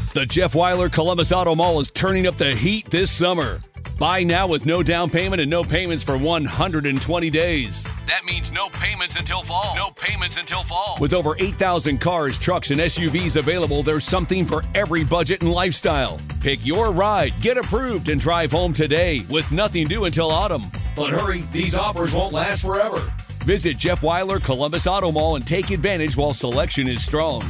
The Jeff Weiler Columbus Auto Mall is turning up the heat this summer. Buy now with no down payment and no payments for 120 days. That means no payments until fall. No payments until fall. With over 8,000 cars, trucks, and SUVs available, there's something for every budget and lifestyle. Pick your ride, get approved, and drive home today with nothing due until autumn. But hurry, these offers won't last forever. Visit Jeff Weiler Columbus Auto Mall and take advantage while selection is strong.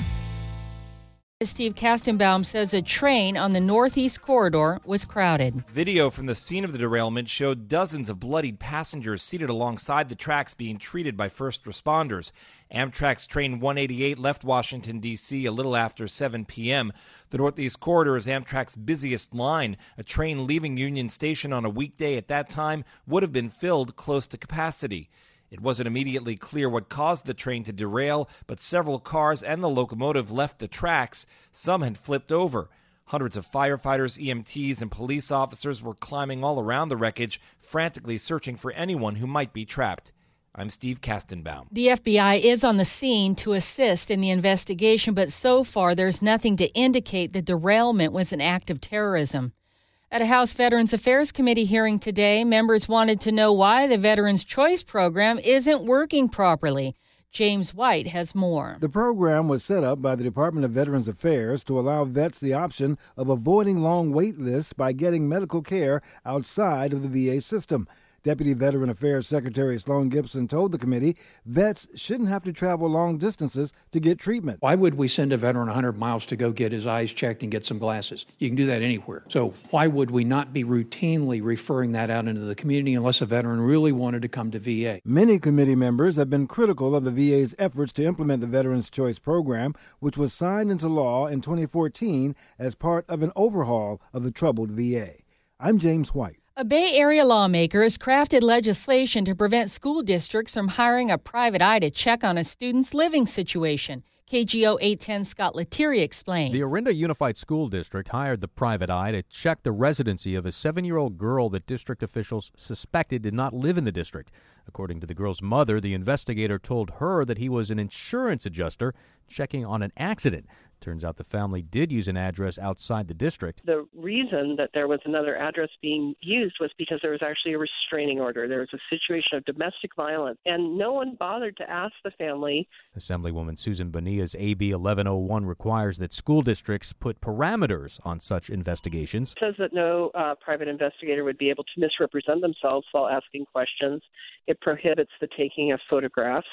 Steve Kastenbaum says a train on the Northeast Corridor was crowded. Video from the scene of the derailment showed dozens of bloodied passengers seated alongside the tracks being treated by first responders. Amtrak's Train 188 left Washington, D.C. a little after 7 p.m. The Northeast Corridor is Amtrak's busiest line. A train leaving Union Station on a weekday at that time would have been filled close to capacity. It wasn't immediately clear what caused the train to derail, but several cars and the locomotive left the tracks. Some had flipped over. Hundreds of firefighters, EMTs, and police officers were climbing all around the wreckage, frantically searching for anyone who might be trapped. I'm Steve Kastenbaum. The FBI is on the scene to assist in the investigation, but so far there's nothing to indicate the derailment was an act of terrorism. At a House Veterans Affairs Committee hearing today, members wanted to know why the Veterans Choice Program isn't working properly. James White has more. The program was set up by the Department of Veterans Affairs to allow vets the option of avoiding long wait lists by getting medical care outside of the VA system. Deputy Veteran Affairs Secretary Sloan Gibson told the committee vets shouldn't have to travel long distances to get treatment. Why would we send a veteran 100 miles to go get his eyes checked and get some glasses? You can do that anywhere. So why would we not be routinely referring that out into the community unless a veteran really wanted to come to VA? Many committee members have been critical of the VA's efforts to implement the Veterans Choice Program, which was signed into law in 2014 as part of an overhaul of the troubled VA. I'm James White. A Bay Area lawmaker has crafted legislation to prevent school districts from hiring a private eye to check on a student's living situation. KGO 810 Scott Lettieri explains. The Orinda Unified School District hired the private eye to check the residency of a 7-year-old girl that district officials suspected did not live in the district. According to the girl's mother, the investigator told her that he was an insurance adjuster checking on an accident. Turns out the family did use an address outside the district. The reason that there was another address being used was because there was actually a restraining order. There was a situation of domestic violence, and no one bothered to ask the family. Assemblywoman Susan Bonilla's AB 1101 requires that school districts put parameters on such investigations. It says that no private investigator would be able to misrepresent themselves while asking questions. It prohibits the taking of photographs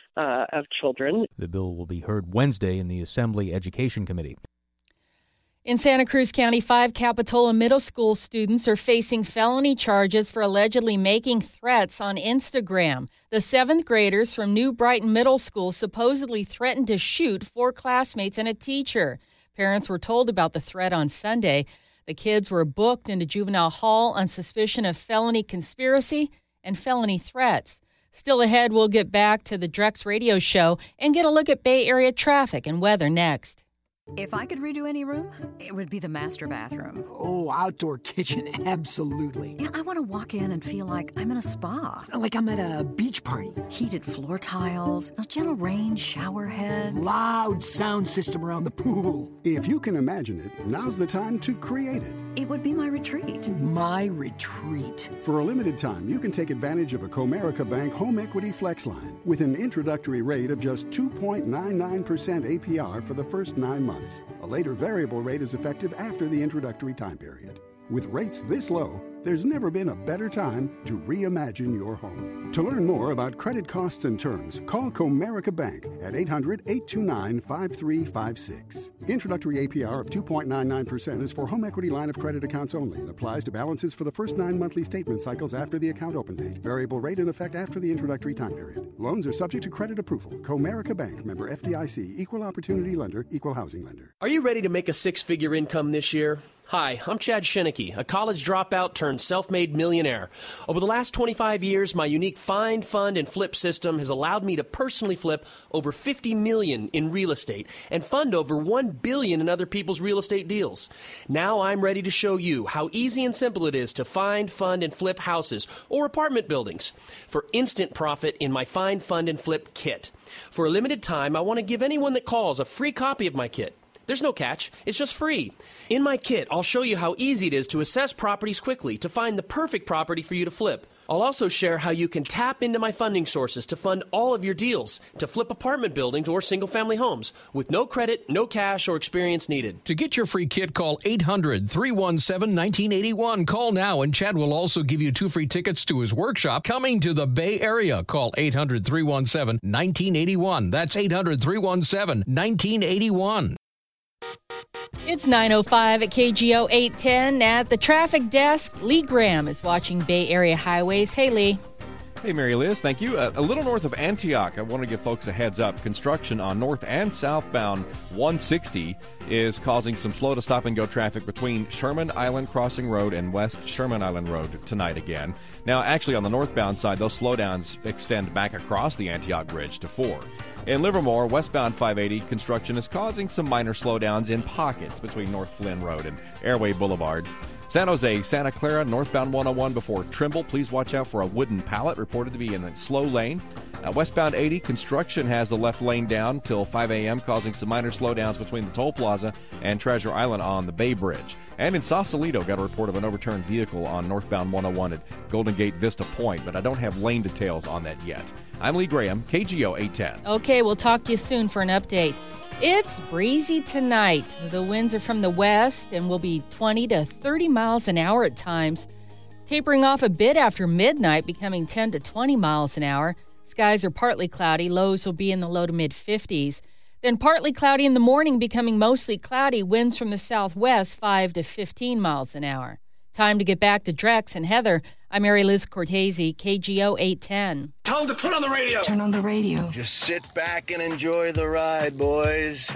of children. The bill will be heard Wednesday in the Assembly Education Committee. In Santa Cruz County, 5 Capitola Middle School students are facing felony charges for allegedly making threats on Instagram. The 7th graders from New Brighton Middle School supposedly threatened to shoot 4 classmates and a teacher. Parents were told about the threat on Sunday. The kids were booked into juvenile hall on suspicion of felony conspiracy and felony threats. Still ahead, we'll get back to the Drex Radio Show and get a look at Bay Area traffic and weather next. If I could redo any room, it would be the master bathroom. Oh, outdoor kitchen, absolutely. Yeah, I want to walk in and feel like I'm in a spa. Like I'm at a beach party. Heated floor tiles, a gentle rain shower heads. Loud sound system around the pool. If you can imagine it, now's the time to create it. It would be my retreat. My retreat. For a limited time, you can take advantage of a Comerica Bank Home Equity Flex Line with an introductory rate of just 2.99% APR for the first 9 months. A later variable rate is effective after the introductory time period. With rates this low, there's never been a better time to reimagine your home. To learn more about credit costs and terms, call Comerica Bank at 800-829-5356. Introductory APR of 2.99% is for home equity line of credit accounts only and applies to balances for the first 9 monthly statement cycles after the account open date. Variable rate in effect after the introductory time period. Loans are subject to credit approval. Comerica Bank, member FDIC, equal opportunity lender, equal housing lender. Are you ready to make a 6-figure income this year? Hi, I'm Chad Shinneke, a college dropout turned self-made millionaire. Over the last 25 years, my unique find, fund, and flip system has allowed me to personally flip over $50 million in real estate and fund over $1 billion in other people's real estate deals. Now I'm ready to show you how easy and simple it is to find, fund, and flip houses or apartment buildings for instant profit in my Find, Fund, and Flip kit. For a limited time, I want to give anyone that calls a free copy of my kit. There's no catch. It's just free. In my kit, I'll show you how easy it is to assess properties quickly to find the perfect property for you to flip. I'll also share how you can tap into my funding sources to fund all of your deals, to flip apartment buildings or single-family homes, with no credit, no cash, or experience needed. To get your free kit, call 800-317-1981. Call now, and Chad will also give you 2 free tickets to his workshop coming to the Bay Area. Call 800-317-1981. That's 800-317-1981. It's 9:05 at KGO 810. At the traffic desk, Lee Graham is watching Bay Area highways. Hey, Lee. Hey, Mary Liz, thank you. A little north of Antioch, I want to give folks a heads up. Construction on north and southbound 160 is causing some slow to stop and go traffic between Sherman Island Crossing Road and West Sherman Island Road tonight again. Now, actually, on the northbound side, those slowdowns extend back across the Antioch Bridge to 4. In Livermore, westbound 580, construction is causing some minor slowdowns in pockets between North Flynn Road and Airway Boulevard. San Jose, Santa Clara, northbound 101 before Trimble. Please watch out for a wooden pallet reported to be in a slow lane. Westbound 80, construction has the left lane down till 5 a.m., causing some minor slowdowns between the Toll Plaza and Treasure Island on the Bay Bridge. And in Sausalito, got a report of an overturned vehicle on northbound 101 at Golden Gate Vista Point, but I don't have lane details on that yet. I'm Lee Graham, KGO 810. Okay, we'll talk to you soon for an update. It's breezy tonight. The winds are from the west and will be 20 to 30 miles an hour at times, tapering off a bit after midnight, becoming 10 to 20 miles an hour. Skies are partly cloudy. Lows will be in the low to mid-50s. Then partly cloudy in the morning, becoming mostly cloudy. Winds from the southwest, 5 to 15 miles an hour. Time to get back to Drex and Heather. I'm Mary Liz Cortese, KGO 810. Tell them to put on the radio. Turn on the radio. Just sit back and enjoy the ride, boys.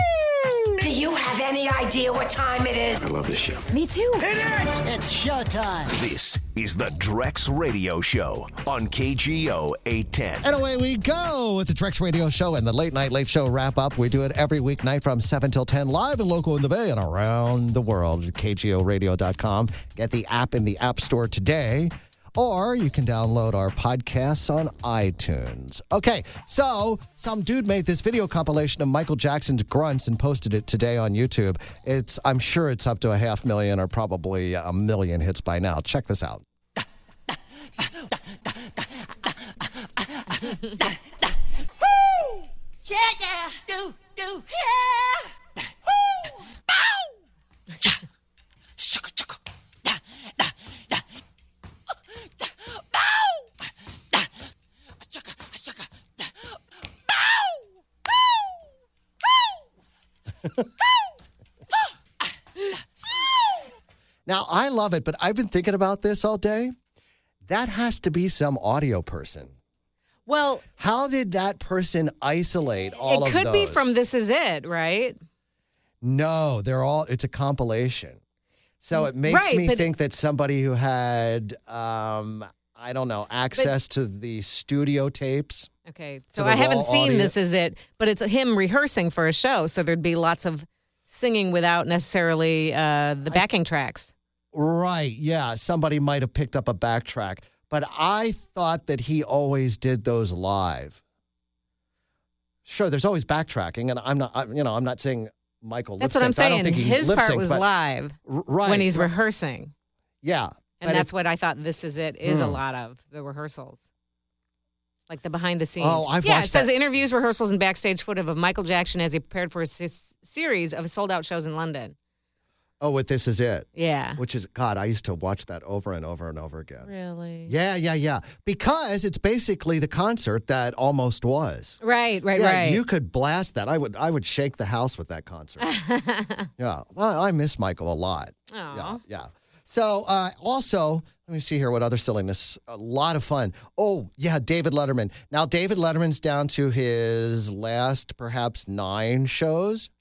Do you have any idea what time it is? I love this show. Me too. Hit it! It's showtime. This is the Drex Radio Show on KGO 810. And away we go with the Drex Radio Show and the Late Night Late Show wrap-up. We do it every weeknight from 7 till 10, live and local in the Bay and around the world at KGORadio.com. Get the app in the App Store today. Or you can download our podcasts on iTunes. Okay, so some dude made this video compilation of Michael Jackson's grunts and posted it today on YouTube. I'm sure it's up to 500,000 or probably 1 million hits by now. Check this out. Yeah, do, yeah. Now, I love it, but I've been thinking about this all day. That has to be some audio person. Well, how did that person isolate all of those? It could be from This Is It, right? No, it's a compilation. So it makes me think that somebody who had, I don't know, access to the studio tapes. Okay, so I haven't seen This Is It, but it's him rehearsing for a show, so there'd be lots of singing without necessarily the backing tracks. Right, yeah. Somebody might have picked up a backtrack. But I thought that he always did those live. Sure, there's always backtracking, and I'm not saying Michael lip-synced. That's what I'm saying. I don't think his part was live when he's rehearsing. Yeah. And that's what I thought This Is It is a lot of, the rehearsals. Like the behind the scenes. Oh, I've watched it says interviews, rehearsals, and backstage footage of Michael Jackson as he prepared for a series of sold-out shows in London. Oh, with This Is It. Yeah. Which is, God, I used to watch that over and over and over again. Really? Yeah. Because it's basically the concert that almost was. Right. You could blast that. I would shake the house with that concert. Yeah. Well, I miss Michael a lot. Aww. Yeah. So, also, let me see here what other silliness. A lot of fun. Oh, yeah, David Letterman. Now, David Letterman's down to his last, perhaps 9 shows.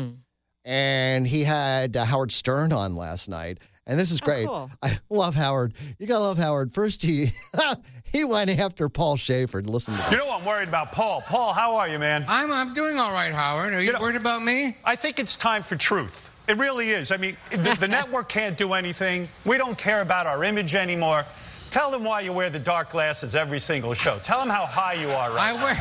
And he had Howard Stern on last night. And this is great. Cool. I love Howard. You got to love Howard. First, he went after Paul Schaefer. Listen to this. You know I'm worried about Paul. Paul, how are you, man? I'm doing all right, Howard. Are you worried about me? I think it's time for truth. It really is. I mean, the network can't do anything. We don't care about our image anymore. Tell them why you wear the dark glasses every single show. Tell them how high you are right now.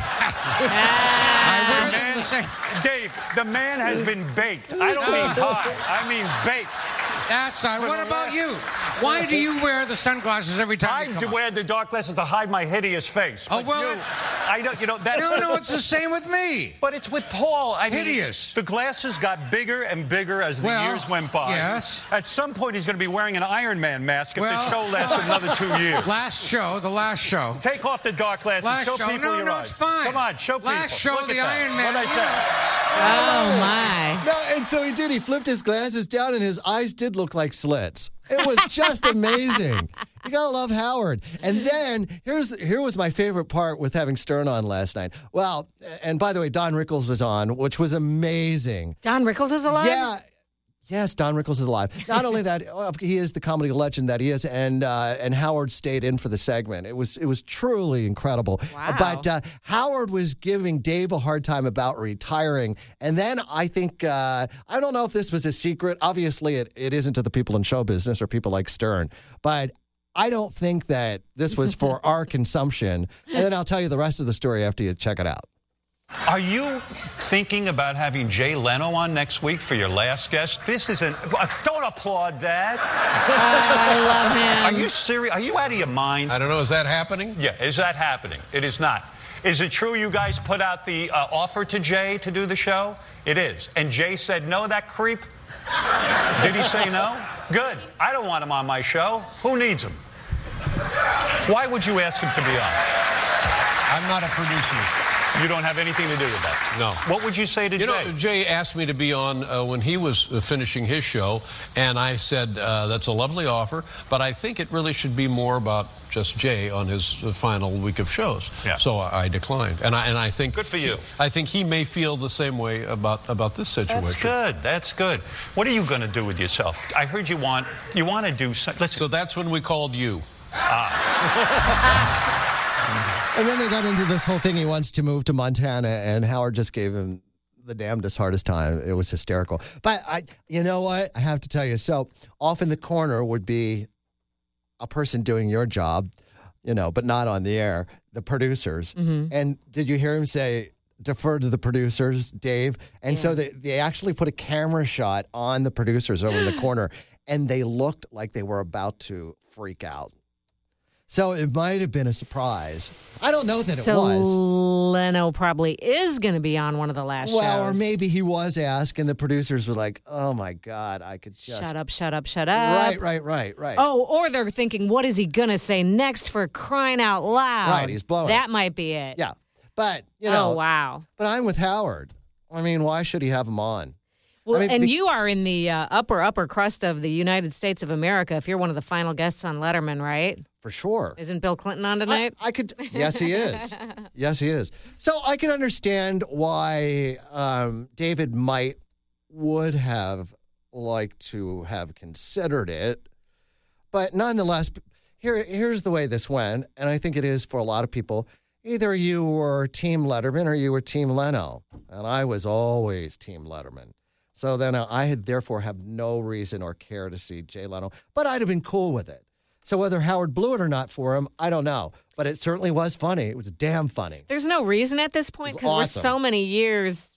I wear them the same. Dave, the man has been baked. I don't mean high. I mean baked. That's not. What about you? Why do you wear the sunglasses every time you come I wear the dark glasses to hide my hideous face. Oh, well, I don't, that's... No, it's the same with me. But it's with Paul. I mean, hideous. The glasses got bigger and bigger as the years went by. Yes. At some point, he's going to be wearing an Iron Man mask if the show lasts another 2 years. The last show. Take off the dark glasses. Show people your eyes. It's fine. Come on, show people. Last show, Look the at that. Iron Man. What'd I say? Oh, my. No, and so he did. He flipped his glasses down, and his eyes did look like slits. It was just amazing. You gotta love Howard. And then here was my favorite part with having Stern on last night. Well, and by the way, Don Rickles was on, which was amazing. Don Rickles is alive? Yeah. Yes, Don Rickles is alive. Not only that, he is the comedy legend that he is, and Howard stayed in for the segment. It was truly incredible. Wow. But Howard was giving Dave a hard time about retiring, and then I think I don't know if this was a secret. Obviously, it isn't to the people in show business or people like Stern, but I don't think that this was for our consumption. And then I'll tell you the rest of the story after you check it out. Are you thinking about having Jay Leno on next week for your last guest? This isn't... Don't applaud that. I love him. Are you serious? Are you out of your mind? I don't know. Is that happening? Yeah, is that happening? It is not. Is it true you guys put out the offer to Jay to do the show? It is. And Jay said no, that creep? Did he say no? Good. I don't want him on my show. Who needs him? Why would you ask him to be on? I'm not a producer. You don't have anything to do with that? No. What would you say to Jay? You know, Jay asked me to be on when he was finishing his show, and I said, that's a lovely offer, but I think it really should be more about just Jay on his final week of shows. Yeah. So I declined. And I think... Good for you. I think he may feel the same way about this situation. That's good. That's good. What are you going to do with yourself? I heard you want to do something. So that's when we called you. And then they got into this whole thing. He wants to move to Montana, and Howard just gave him the damnedest hardest time. It was hysterical. But you know what? I have to tell you. So off in the corner would be a person doing your job, but not on the air, the producers. Mm-hmm. And did you hear him say, defer to the producers, Dave? And so they actually put a camera shot on the producers over in the corner, and they looked like they were about to freak out. So it might have been a surprise. I don't know that it was. So Leno probably is going to be on one of the last shows. Well, or maybe he was asked, and the producers were like, oh, my God, I could just... Shut up. Right. Oh, or they're thinking, what is he going to say next for crying out loud? Right, he's blowing That it. might be it. Yeah, but, Oh, wow. But I'm with Howard. I mean, why should he have him on? Well, you are in the upper crust of the United States of America if you're one of the final guests on Letterman, right? For sure. Isn't Bill Clinton on tonight? I could. Yes, he is. Yes, he is. So I can understand why David would have liked to have considered it. But nonetheless, here's the way this went. And I think it is for a lot of people. Either you were Team Letterman or you were Team Leno. And I was always Team Letterman. So then I had therefore have no reason or care to see Jay Leno. But I'd have been cool with it. So whether Howard blew it or not for him, I don't know. But it certainly was funny. It was damn funny. There's no reason at this point because we're awesome. so many years,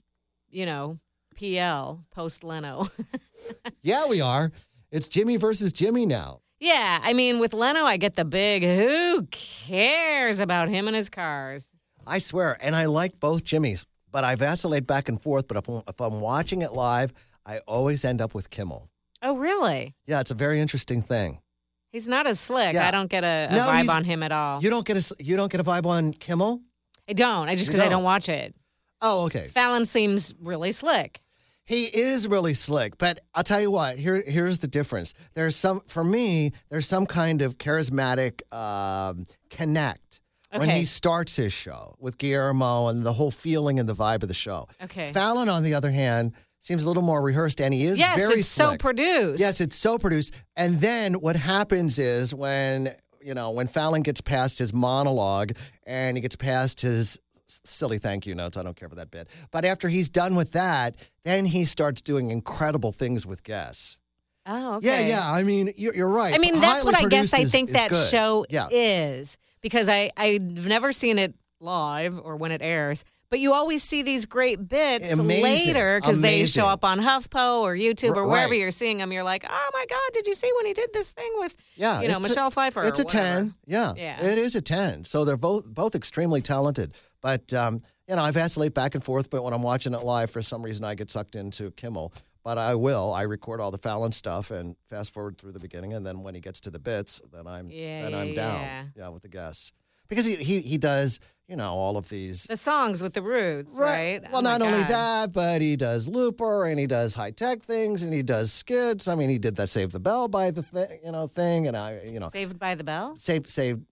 PL, post-Leno. Yeah, we are. It's Jimmy versus Jimmy now. Yeah, I mean, with Leno, I get the big, who cares about him and his cars? I swear, and I like both Jimmys, but I vacillate back and forth. But if I'm watching it live, I always end up with Kimmel. Oh, really? Yeah, it's a very interesting thing. He's not as slick. Yeah. I don't get a vibe on him at all. You don't get a vibe on Kimmel? I don't. I just because I don't watch it. Oh, okay. Fallon seems really slick. He is really slick, but I'll tell you what. Here's the difference. For me, there's some kind of charismatic connect when he starts his show with Guillermo and the whole feeling and the vibe of the show. Okay. Fallon, on the other hand, seems a little more rehearsed, and he is very slick. Yes, it's so produced. Yes, it's so produced. And then what happens is when Fallon gets past his monologue and he gets past his silly thank you notes, I don't care for that bit. But after he's done with that, then he starts doing incredible things with guests. Oh, okay. Yeah. I mean, you're right. I mean, that's what I guess I think that good. show Yeah. is, because I've never seen it live or when it airs. But you always see these great bits later because they show up on HuffPo or YouTube or wherever you're seeing them. You're like, oh my God, did you see when he did this thing with Michelle Pfeiffer? It's a whatever. 10. Yeah, it is a 10. So they're both extremely talented. But I vacillate back and forth. But when I'm watching it live, for some reason, I get sucked into Kimmel. But I record all the Fallon stuff and fast forward through the beginning, and then when he gets to the bits, then I'm down. Yeah, with the guests. Because he does, all of these. The songs with the Roots, right? Well, not only that, but he does Looper, and he does high-tech things, and he does skits. I mean, he did that Save the Bell by the thing, and Saved by the Bell? Saved,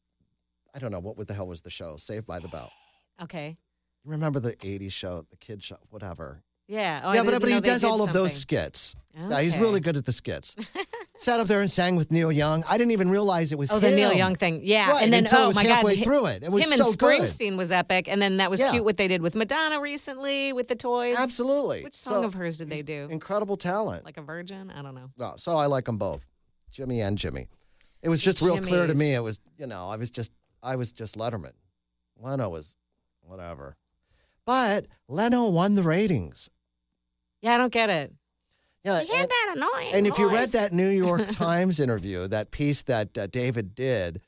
I don't know, what the hell was the show? Saved by the Bell. Okay. Remember the 80s show, the kid show, whatever. Yeah. Oh, yeah, but he does all of those skits. Okay. Yeah, he's really good at the skits. Sat up there and sang with Neil Young. I didn't even realize it was him. the Neil Young thing. Yeah. Right, and then, until it was my halfway God. through it. It was him so and Springsteen was epic. And then that was cute what they did with Madonna recently with the toys. Absolutely. Which song of hers did they do? Incredible talent. Like a virgin? I don't know. No, so I like them both, Jimmy and Jimmy. It was just real clear to me. It was, I was just Letterman. Leno was whatever. But Leno won the ratings. Yeah, I don't get it. Yeah, he had that annoying And if you read voice. that New York Times interview, that piece that David did,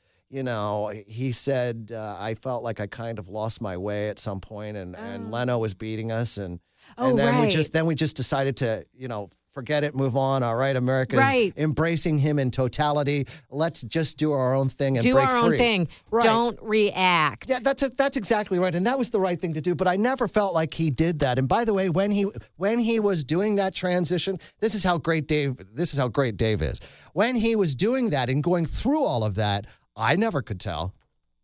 he said, I felt like I kind of lost my way at some point, and Leno was beating us, and then we just decided to, forget it, move on. All right, America's embracing him in totality. Let's just do our own thing and break free. Do our own thing. Right. Don't react. Yeah, that's exactly right, and that was the right thing to do. But I never felt like he did that. And by the way, when he was doing that transition, this is how great Dave is. When he was doing that and going through all of that, I never could tell.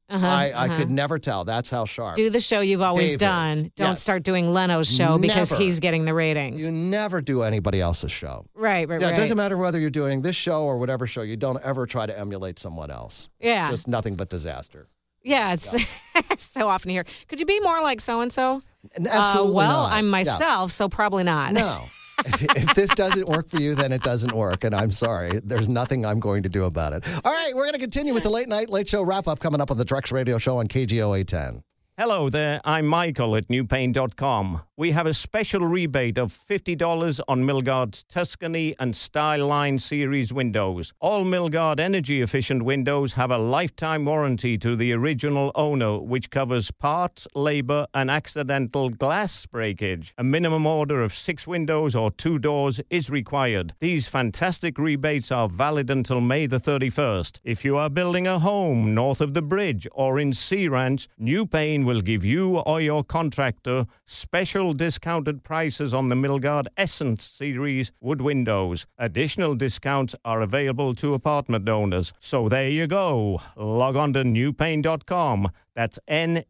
I could never tell. That's how sharp. Do the show you've always Dave done. is. Don't Yes. start doing Leno's show because Never. he's getting the ratings. You never do anybody else's show. Right. Yeah, it doesn't matter whether you're doing this show or whatever show. You don't ever try to emulate someone else. Yeah. It's just nothing but disaster. Yeah, it's so often here. Could you be more like so-and-so? Absolutely well, not. I'm myself, so probably not. No. If this doesn't work for you, then it doesn't work, and I'm sorry. There's nothing I'm going to do about it. All right, we're going to continue with the Late Night Late Show wrap-up coming up on the Drex Radio Show on KGO 810. Hello there, I'm Michael at newpaint.com. We have a special rebate of $50 on Milgard's Tuscany and Style Line series windows. All Milgard energy-efficient windows have a lifetime warranty to the original owner, which covers parts, labor, and accidental glass breakage. A minimum order of 6 windows or 2 doors is required. These fantastic rebates are valid until May the 31st. If you are building a home north of the bridge or in Sea Ranch, New Paint will give you or your contractor special discounted prices on the Milgard Essence Series wood windows. Additional discounts are available to apartment owners. So there you go. Log on to newpaint.com. That's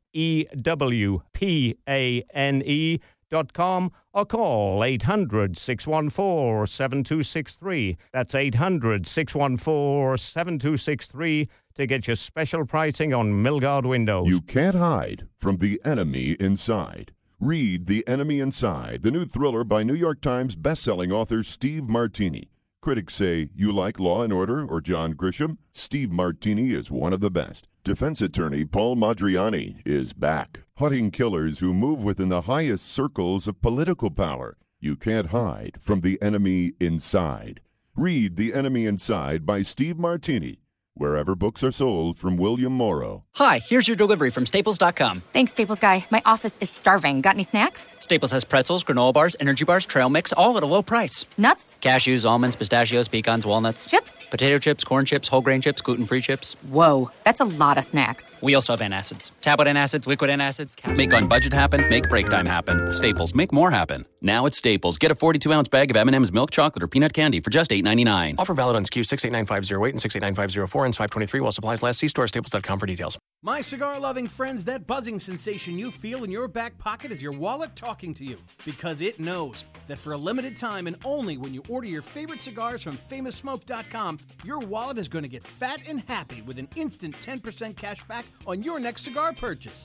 NEWPANE.com or call 800-614-7263. That's 800-614-7263 to get your special pricing on Milgard windows. You can't hide from the enemy inside. Read The Enemy Inside, the new thriller by New York Times bestselling author Steve Martini. Critics say, you like Law & Order or John Grisham? Steve Martini is one of the best. Defense attorney Paul Madriani is back, hunting killers who move within the highest circles of political power. You can't hide from the enemy inside. Read The Enemy Inside by Steve Martini, wherever books are sold, from William Morrow. Hi, here's your delivery from Staples.com. Thanks, Staples guy. My office is starving. Got any snacks? Staples has pretzels, granola bars, energy bars, trail mix, all at a low price. Nuts? Cashews, almonds, pistachios, pecans, walnuts. Chips? Potato chips, corn chips, whole grain chips, gluten-free chips. Whoa, that's a lot of snacks. We also have antacids. Tablet antacids, liquid antacids. Make on budget happen, make break time happen. Staples, make more happen. Now at Staples, get a 42-ounce bag of M&M's milk chocolate or peanut candy for just $8.99. Offer valid on SKU 689508 and 689504 and 523 while supplies last. See store staples.com for details. My cigar-loving friends, that buzzing sensation you feel in your back pocket is your wallet talking to you. Because it knows that for a limited time and only when you order your favorite cigars from FamousSmoke.com, your wallet is going to get fat and happy with an instant 10% cash back on your next cigar purchase.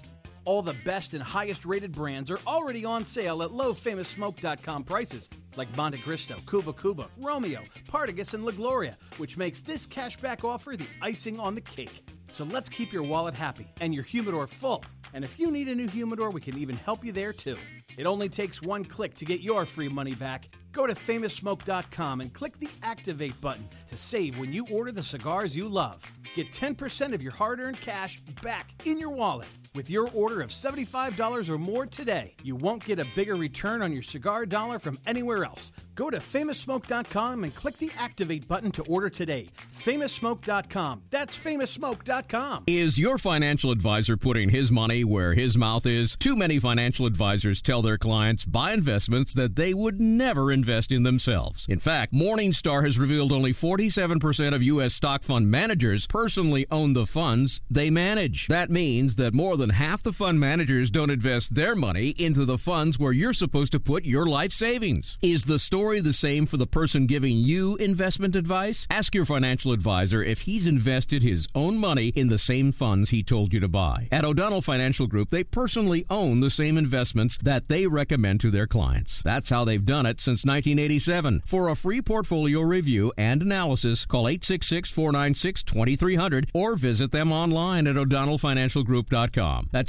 All the best and highest rated brands are already on sale at lowfamoussmoke.com prices, like Monte Cristo, Cuba Cuba, Romeo, Partagas, and La Gloria, which makes this cashback offer the icing on the cake. So let's keep your wallet happy and your humidor full. And if you need a new humidor, we can even help you there too. It only takes one click to get your free money back. Go to famoussmoke.com and click the Activate button to save when you order the cigars you love. Get 10% of your hard-earned cash back in your wallet with your order of $75 or more today. You won't get a bigger return on your cigar dollar from anywhere else. Go to famoussmoke.com and click the Activate button to order today. Famoussmoke.com. That's famoussmoke.com. Is your financial advisor putting his money where his mouth is? Too many financial advisors tell their clients buy investments that they would never invest in themselves. In fact, Morningstar has revealed only 47% of U.S. stock fund managers personally own the funds they manage. That means that more than half the fund managers don't invest their money into the funds where you're supposed to put your life savings. Is the story the same for the person giving you investment advice? Ask your financial advisor if he's invested his own money in the same funds he told you to buy. At O'Donnell Financial Group, they personally own the same investments that they recommend to their clients. That's how they've done it since 1987. For a free portfolio review and analysis, call 866-496-2300 or visit them online at o'donnellfinancialgroup.com. That's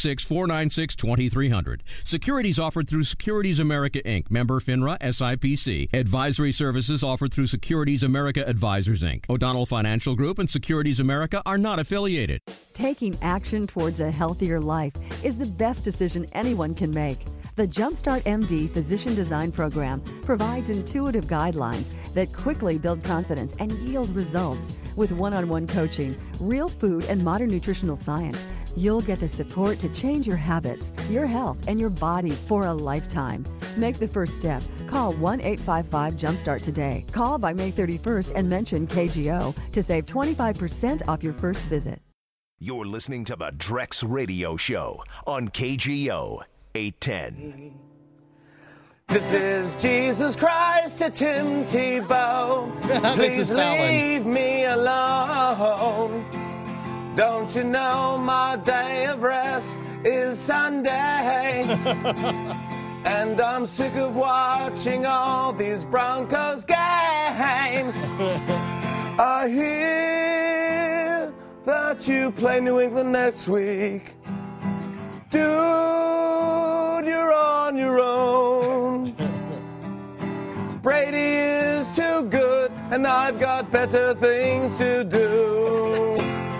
866-496-2300. Securities offered through Securities America, Inc., member FINRA, SIPC. Advisory services offered through Securities America Advisors, Inc. O'Donnell Financial Group and Securities America are not affiliated. Taking action towards a healthier life is the best decision anyone can make. The Jumpstart MD Physician Design Program provides intuitive guidelines that quickly build confidence and yield results. With one-on-one coaching, real food, and modern nutritional science, you'll get the support to change your habits, your health, and your body for a lifetime. Make the first step. Call 1-855-JUMPSTART today. Call by May 31st and mention KGO to save 25% off your first visit. You're listening to the Drex Radio Show on KGO 810. This is Jesus Christ to Tim Tebow. Please leave me alone. Don't you know my day of rest is Sunday? And I'm sick of watching all these Broncos games. I hear that you play New England next week. Dude, you're on your own. Brady is too good, and I've got better things to do.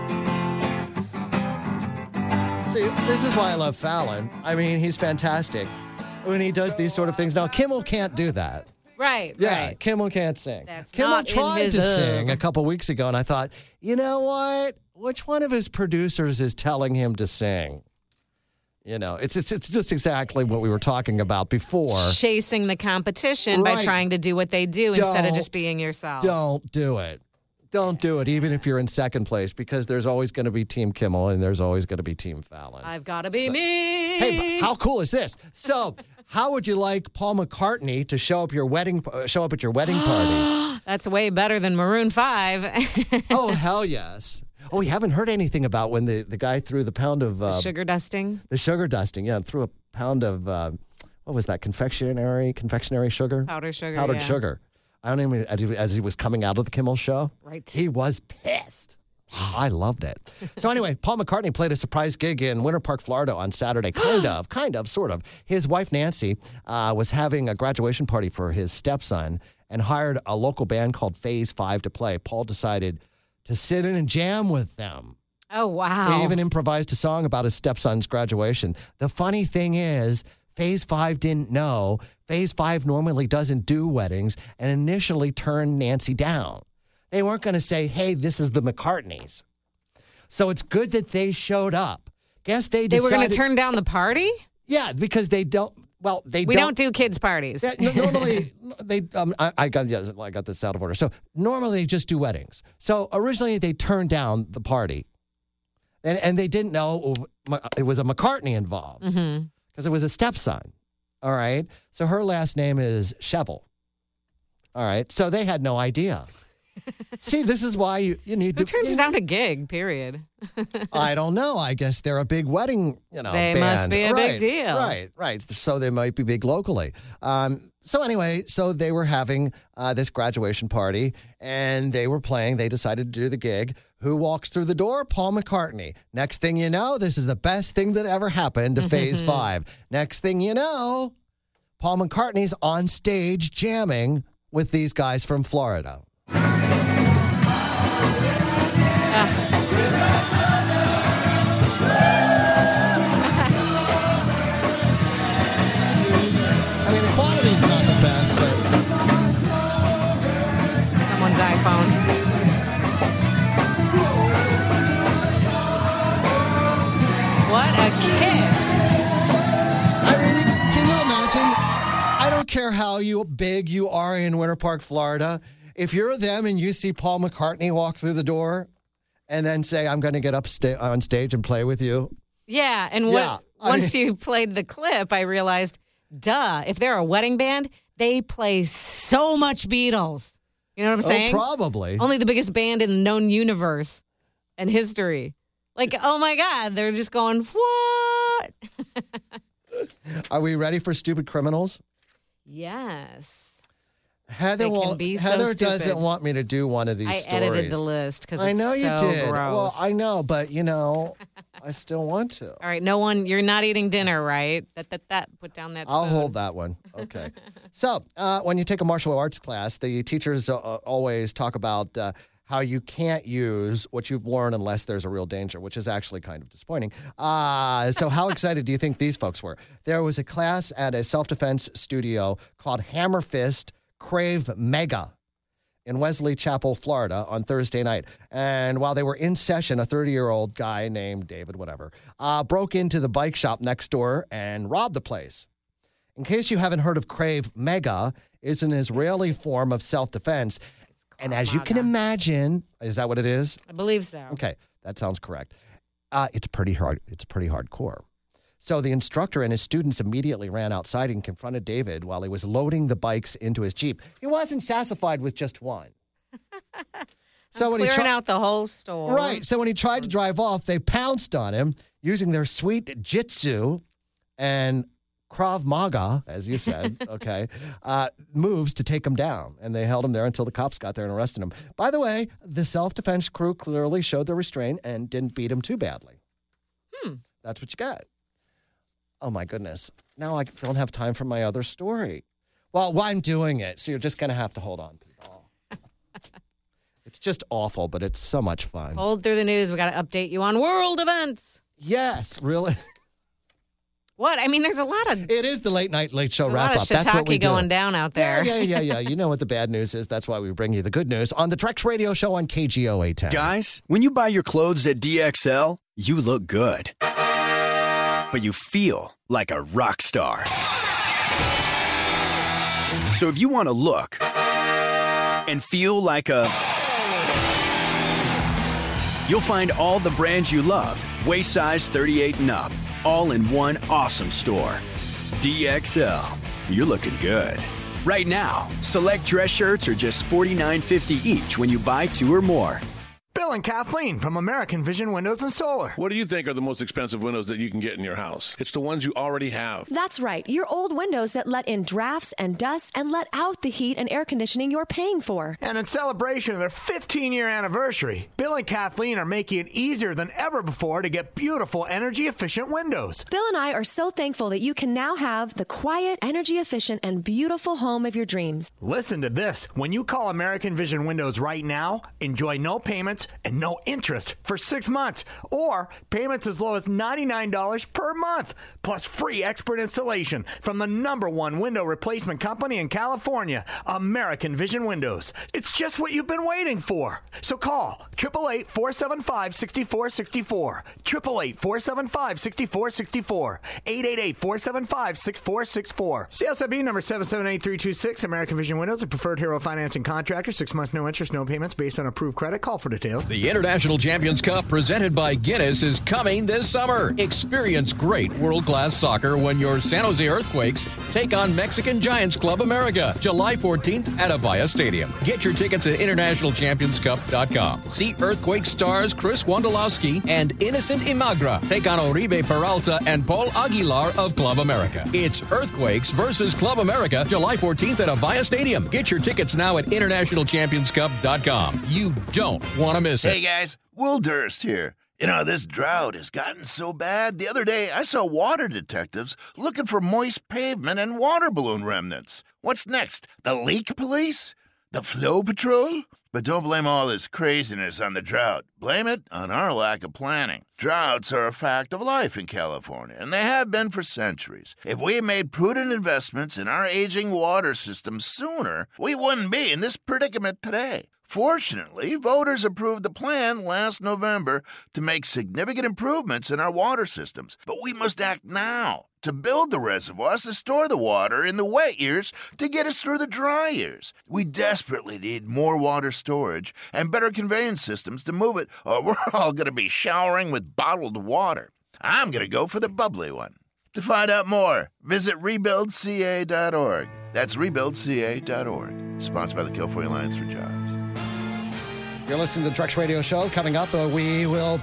See, this is why I love Fallon. I mean, he's fantastic when he does these sort of things. Now, Kimmel can't do that. Right, Yeah, right. Kimmel can't sing. That's Kimmel not in tried his to sing a couple weeks ago, and I thought, you know what? Which one of his producers is telling him to sing? You know, it's just exactly what we were talking about before. Chasing the competition by Right. trying to do what they do instead of just being yourself. Don't do it. Don't do it, even if you're in second place, because there's always going to be Team Kimmel and there's always going to be Team Fallon. I've got to be me. Hey, but how cool is this? So, how would you like Paul McCartney to show up at your wedding party? That's way better than Maroon 5. Oh, hell yes. Oh, we haven't heard anything about when the guy threw the pound of... sugar dusting? The sugar dusting, yeah. Threw a pound of, what was that, confectionery sugar? Powdered sugar, Powdered yeah. sugar. I don't even, as he was coming out of the Kimmel show. Right. He was pissed. I loved it. So anyway, Paul McCartney played a surprise gig in Winter Park, Florida on Saturday. Kind of, sort of. His wife, Nancy, was having a graduation party for his stepson and hired a local band called Phase 5 to play. Paul decided to sit in and jam with them. Oh, wow. He even improvised a song about his stepson's graduation. The funny thing is, Phase 5 didn't know. Phase 5 normally doesn't do weddings and initially turned Nancy down. They weren't going to say, hey, this is the McCartneys. So it's good that they showed up. Guess they decided... They were going to turn down the party? Yeah, because they don't... Well, we don't do kids' parties. Normally, they. I got this out of order. So normally they just do weddings. So originally they turned down the party, and they didn't know it was a McCartney involved because it was a stepson. All right. So her last name is Shevel. All right. So they had no idea. See, this is why you need to. Who turns down a gig, period? I don't know. I guess they're a big wedding, They band. must be a big deal. Right. So they might be big locally. So anyway, they were having this graduation party, and they were playing. They decided to do the gig. Who walks through the door? Paul McCartney. Next thing you know, this is the best thing that ever happened to Phase 5. Next thing you know, Paul McCartney's on stage jamming with these guys from Florida. I mean, the quality's not the best, but... Someone's iPhone. What a kick. I mean, can you imagine? I don't care how big you are in Winter Park, Florida. If you're them and you see Paul McCartney walk through the door and then say, I'm going to get up on stage and play with you. Yeah, and once you played the clip, I realized, if they're a wedding band, they play so much Beatles. You know what I'm saying? Probably. Only the biggest band in the known universe and history. Like, oh my God, they're just going, what? Are we ready for Stupid Criminals? Yes. Heather doesn't want me to do one of these stories. I edited the list because I know you did. Gross. Well, I know, but I still want to. All right, you're not eating dinner, right? That. Put down that spoon. I'll hold that one. Okay. So, when you take a martial arts class, the teachers always talk about how you can't use what you've learned unless there's a real danger, which is actually kind of disappointing. So how excited do you think these folks were? There was a class at a self-defense studio called Hammer Fist Crave Mega in Wesley Chapel, Florida on Thursday night. And while they were in session, a 30-year-old guy named David, broke into the bike shop next door and robbed the place. In case you haven't heard of Crave Mega, it's an Israeli form of self-defense. And as you can imagine, is that what it is? I believe so. Okay, that sounds correct. It's pretty hard. It's pretty hardcore. So the instructor and his students immediately ran outside and confronted David while he was loading the bikes into his Jeep. He wasn't satisfied with just one. So when clearing out the whole store. Right. So when he tried to drive off, they pounced on him using their sweet jitsu and Krav Maga, as you said, moves to take him down. And they held him there until the cops got there and arrested him. By the way, the self-defense crew clearly showed their restraint and didn't beat him too badly. That's what you got. Oh, my goodness. Now I don't have time for my other story. Well, I'm doing it, so you're just going to have to hold on, people. It's just awful, but it's so much fun. Hold through the news. We got to update you on world events. Yes, really. What? I mean, there's a lot of... It is the late show wrap-up. That's what we do. Going down out there. Yeah. You know what the bad news is. That's why we bring you the good news on the Trex Radio Show on KGO 810. Guys, when you buy your clothes at DXL, you look good. But you feel like a rock star. So if you want to look and feel like a... You'll find all the brands you love, waist size 38 and up, all in one awesome store. DXL. You're looking good. Right now, select dress shirts are just $49.50 each when you buy 2 or more. Bill and Kathleen from American Vision Windows and Solar. What do you think are the most expensive windows that you can get in your house? It's the ones you already have. That's right. Your old windows that let in drafts and dust and let out the heat and air conditioning you're paying for. And in celebration of their 15-year anniversary, Bill and Kathleen are making it easier than ever before to get beautiful, energy-efficient windows. Bill and I are so thankful that you can now have the quiet, energy-efficient, and beautiful home of your dreams. Listen to this. When you call American Vision Windows right now, enjoy no payments and no interest for 6 months, or payments as low as $99 per month, plus free expert installation from the #1 window replacement company in California, American Vision Windows. It's just what you've been waiting for. So call 888-475-6464, 888-475-6464, 888-475-6464. CSIB number 778326, American Vision Windows, a preferred hero financing contractor. 6 months, no interest, no payments, based on approved credit. Call for details. The International Champions Cup presented by Guinness is coming this summer. Experience great world-class soccer when your San Jose Earthquakes take on Mexican Giants Club America, July 14th at Avaya Stadium. Get your tickets at internationalchampionscup.com. See Earthquake stars Chris Wondolowski and Innocent Imagra take on Oribe Peralta and Paul Aguilar of Club America. It's Earthquakes versus Club America, July 14th at Avaya Stadium. Get your tickets now at internationalchampionscup.com. You don't want to miss it. Hey guys, Will Durst here. You know, this drought has gotten so bad. The other day, I saw water detectives looking for moist pavement and water balloon remnants. What's next? The leak police? The flow patrol? But don't blame all this craziness on the drought. Blame it on our lack of planning. Droughts are a fact of life in California, and they have been for centuries. If we made prudent investments in our aging water system sooner, we wouldn't be in this predicament today. Fortunately, voters approved the plan last November to make significant improvements in our water systems. But we must act now to build the reservoirs to store the water in the wet years to get us through the dry years. We desperately need more water storage and better conveyance systems to move it, or we're all going to be showering with bottled water. I'm going to go for the bubbly one. To find out more, visit rebuildca.org. That's rebuildca.org. Sponsored by the California Alliance for Jobs. You're listening to the Drex Radio Show. Coming up, I'm going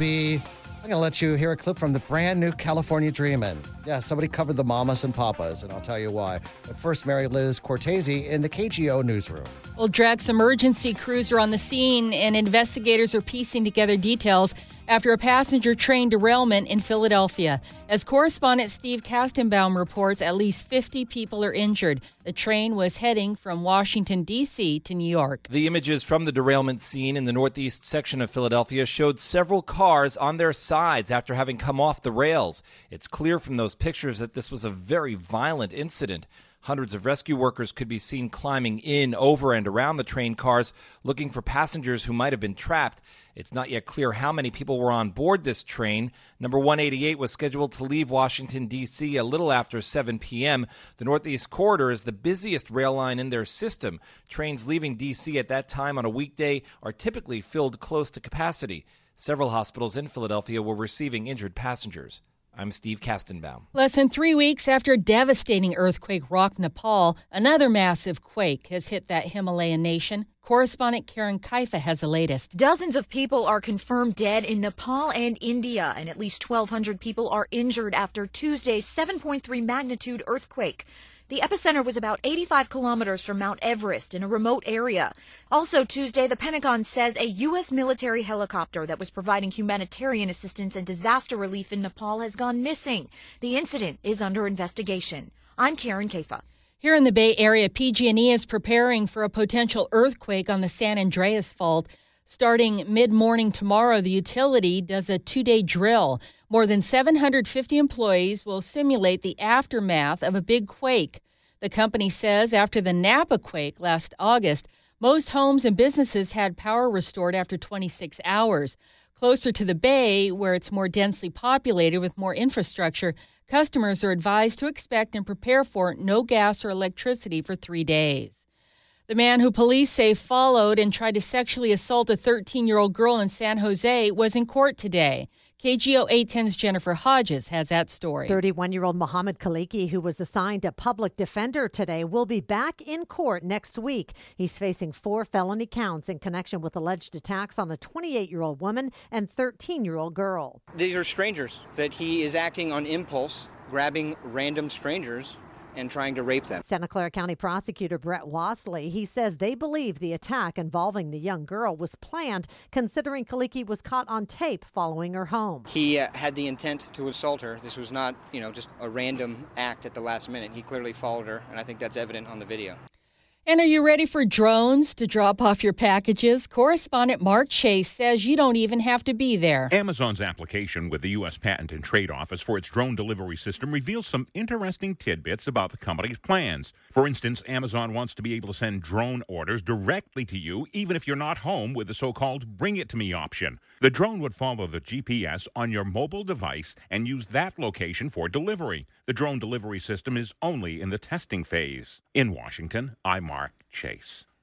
to let you hear a clip from the brand new California Dreamin'. Yeah, somebody covered the mamas and papas, and I'll tell you why. But first, Mary Liz Cortese in the KGO newsroom. Well, Drex, emergency crews are on the scene, and investigators are piecing together details after a passenger train derailment in Philadelphia. As correspondent Steve Kastenbaum reports, at least 50 people are injured. The train was heading from Washington, D.C. to New York. The images from the derailment scene in the northeast section of Philadelphia showed several cars on their sides after having come off the rails. It's clear from those pictures that this was a very violent incident. Hundreds of rescue workers could be seen climbing in, over, and around the train cars, looking for passengers who might have been trapped. It's not yet clear how many people were on board this train. Number 188 was scheduled to leave Washington, D.C. a little after 7 p.m. The Northeast Corridor is the busiest rail line in their system. Trains leaving D.C. at that time on a weekday are typically filled close to capacity. Several hospitals in Philadelphia were receiving injured passengers. I'm Steve Kastenbaum. Less than 3 weeks after a devastating earthquake rocked Nepal, another massive quake has hit that Himalayan nation. Correspondent Karen Kaifa has the latest. Dozens of people are confirmed dead in Nepal and India, and at least 1,200 people are injured after Tuesday's 7.3 magnitude earthquake. The epicenter was about 85 kilometers from Mount Everest in a remote area. Also Tuesday, the Pentagon says a U.S. military helicopter that was providing humanitarian assistance and disaster relief in Nepal has gone missing. The incident is under investigation. I'm Karen Kaifa. Here in the Bay Area, PG&E is preparing for a potential earthquake on the San Andreas Fault. Starting mid-morning tomorrow, the utility does a 2-day drill. More than 750 employees will simulate the aftermath of a big quake. The company says after the Napa quake last August, most homes and businesses had power restored after 26 hours. Closer to the Bay, where it's more densely populated with more infrastructure, customers are advised to expect and prepare for no gas or electricity for 3 days. The man who police say followed and tried to sexually assault a 13-year-old girl in San Jose was in court today. KGO 810's Jennifer Hodges has that story. 31-year-old Mohammed Khaliki, who was assigned a public defender today, will be back in court next week. He's facing 4 felony counts in connection with alleged attacks on a 28-year-old woman and 13-year-old girl. These are strangers that he is acting on impulse, grabbing random strangers and trying to rape them. Santa Clara County Prosecutor Brett Wassley, he says they believe the attack involving the young girl was planned, considering Khaliki was caught on tape following her home. He had the intent to assault her. This was not, just a random act at the last minute. He clearly followed her, and I think that's evident on the video. And are you ready for drones to drop off your packages? Correspondent Mark Chase says you don't even have to be there. Amazon's application with the U.S. Patent and Trade Office for its drone delivery system reveals some interesting tidbits about the company's plans. For instance, Amazon wants to be able to send drone orders directly to you, even if you're not home, with the so-called Bring It To Me option. The drone would follow the GPS on your mobile device and use that location for delivery. The drone delivery system is only in the testing phase. In Washington, I'm Mark Chase.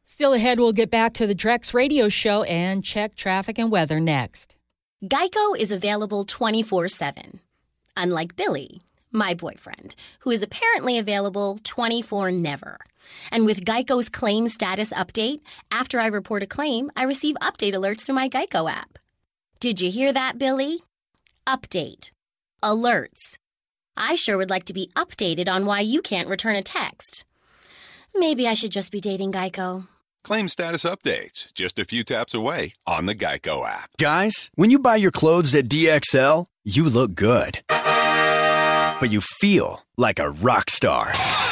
Still ahead, we'll get back to the Drex Radio Show and check traffic and weather next. Geico is available 24/7. Unlike Billy, my boyfriend, who is apparently available 24/never. And with Geico's claim status update, after I report a claim, I receive update alerts through my Geico app. Did you hear that, Billy? Update. Alerts. I sure would like to be updated on why you can't return a text. Maybe I should just be dating Geico. Claim status updates just a few taps away on the Geico app. Guys, when you buy your clothes at DXL, you look good. But you feel like a rock star.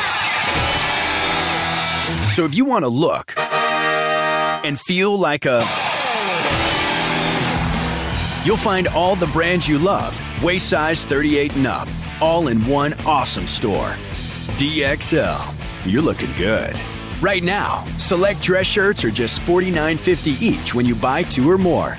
So if you want to look and feel like a... You'll find all the brands you love, waist size 38 and up, all in one awesome store. DXL. You're looking good. Right now, select dress shirts are just $49.50 each when you buy 2 or more.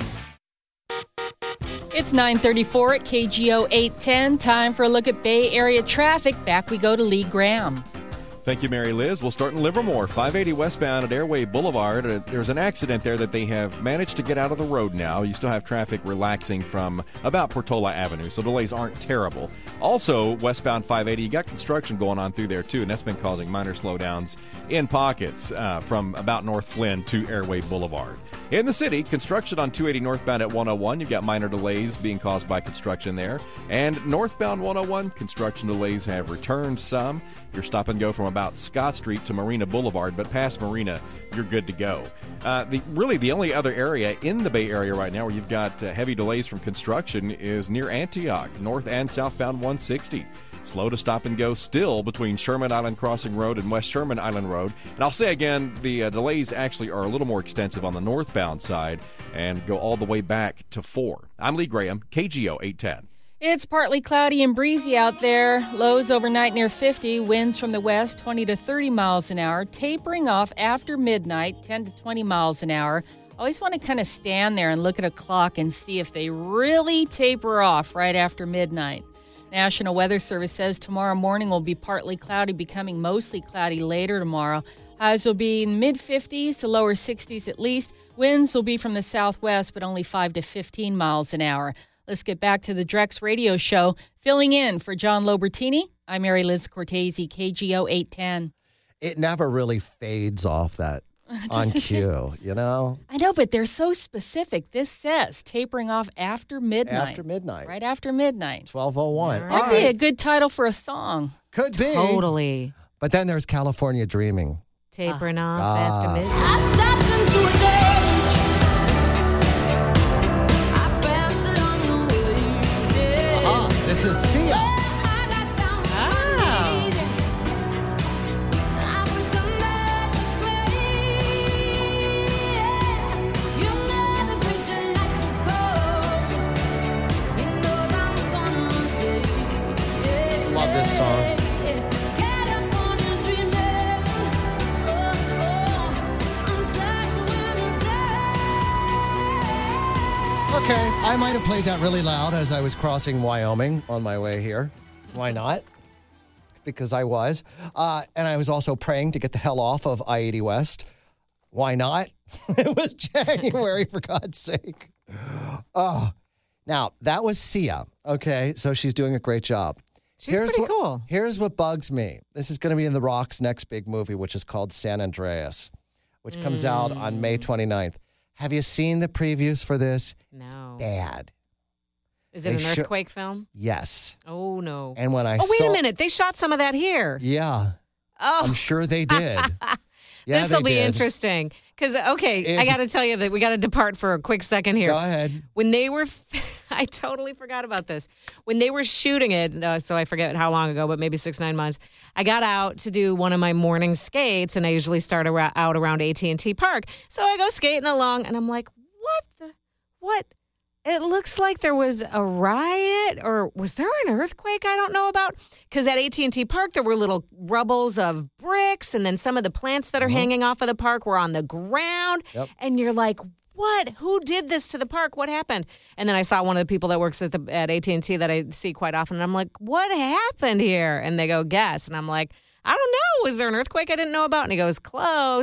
It's 9:34 at KGO 810. Time for a look at Bay Area traffic. Back we go to Lee Graham. Thank you, Mary Liz. We'll start in Livermore, 580 westbound at Airway Boulevard. There's an accident there that they have managed to get out of the road now. You still have traffic relaxing from about Portola Avenue, so delays aren't terrible. Also, westbound 580, you got construction going on through there, too, and that's been causing minor slowdowns in pockets from about North Flynn to Airway Boulevard. In the city, construction on 280 northbound at 101. You've got minor delays being caused by construction there. And northbound 101, construction delays have returned some. You're stop and go from about Scott Street to Marina Boulevard, but past Marina, you're good to go. The only other area in the Bay Area right now where you've got heavy delays from construction is near Antioch, north and southbound 160. Slow to stop and go still between Sherman Island Crossing Road and West Sherman Island Road. And I'll say again, the delays actually are a little more extensive on the northbound side and go all the way back to 4. I'm Lee Graham, KGO 810. It's partly cloudy and breezy out there. Lows overnight near 50. Winds from the west 20 to 30 miles an hour. Tapering off after midnight 10 to 20 miles an hour. Always want to kind of stand there and look at a clock and see if they really taper off right after midnight. National Weather Service says tomorrow morning will be partly cloudy, becoming mostly cloudy later tomorrow. Highs will be in mid-50s to lower 60s at least. Winds will be from the southwest, but only 5 to 15 miles an hour. Let's get back to the Drex Radio Show. Filling in for John Lobertini, I'm Mary Liz Cortese, KGO 810. It never really fades off that on cue, you know? I know, but they're so specific. This says tapering off after midnight. After midnight. Right after midnight. 12:01. That'd be a good title for a song. Could be. Totally. But then there's California Dreaming. Tapering off after midnight. I stepped into a This is Sia. Love this song. Okay, I might have played that really loud as I was crossing Wyoming on my way here. Why not? Because I was. And I was also praying to get the hell off of I-80 West. Why not? It was January, for God's sake. Oh, now, that was Sia. Okay, so she's doing a great job. She's pretty cool. Here's what bugs me. This is going to be in The Rock's next big movie, which is called San Andreas, which comes out on May 29th. Have you seen the previews for this? No. It's bad. Is it an earthquake film? Yes. Oh, no. And when I wait a minute. They shot some of that here. Yeah. Oh. I'm sure they did. Yeah, this will be interesting. Because, I got to tell you that we got to depart for a quick second here. Go ahead. When they were, I totally forgot about this. When they were shooting it, so I forget how long ago, but maybe 6-9 months, I got out to do one of my morning skates, and I usually start out around AT&T Park. So I go skating along, and I'm like, what? It looks like there was a riot, or was there an earthquake I don't know about? Because at AT&T Park, there were little rubbles of bricks, and then some of the plants that are hanging off of the park were on the ground. Yep. And you're like, what? Who did this to the park? What happened? And then I saw one of the people that works at AT&T that I see quite often, and I'm like, what happened here? And they go, guess. And I'm like, I don't know. Was there an earthquake I didn't know about? And he goes, close.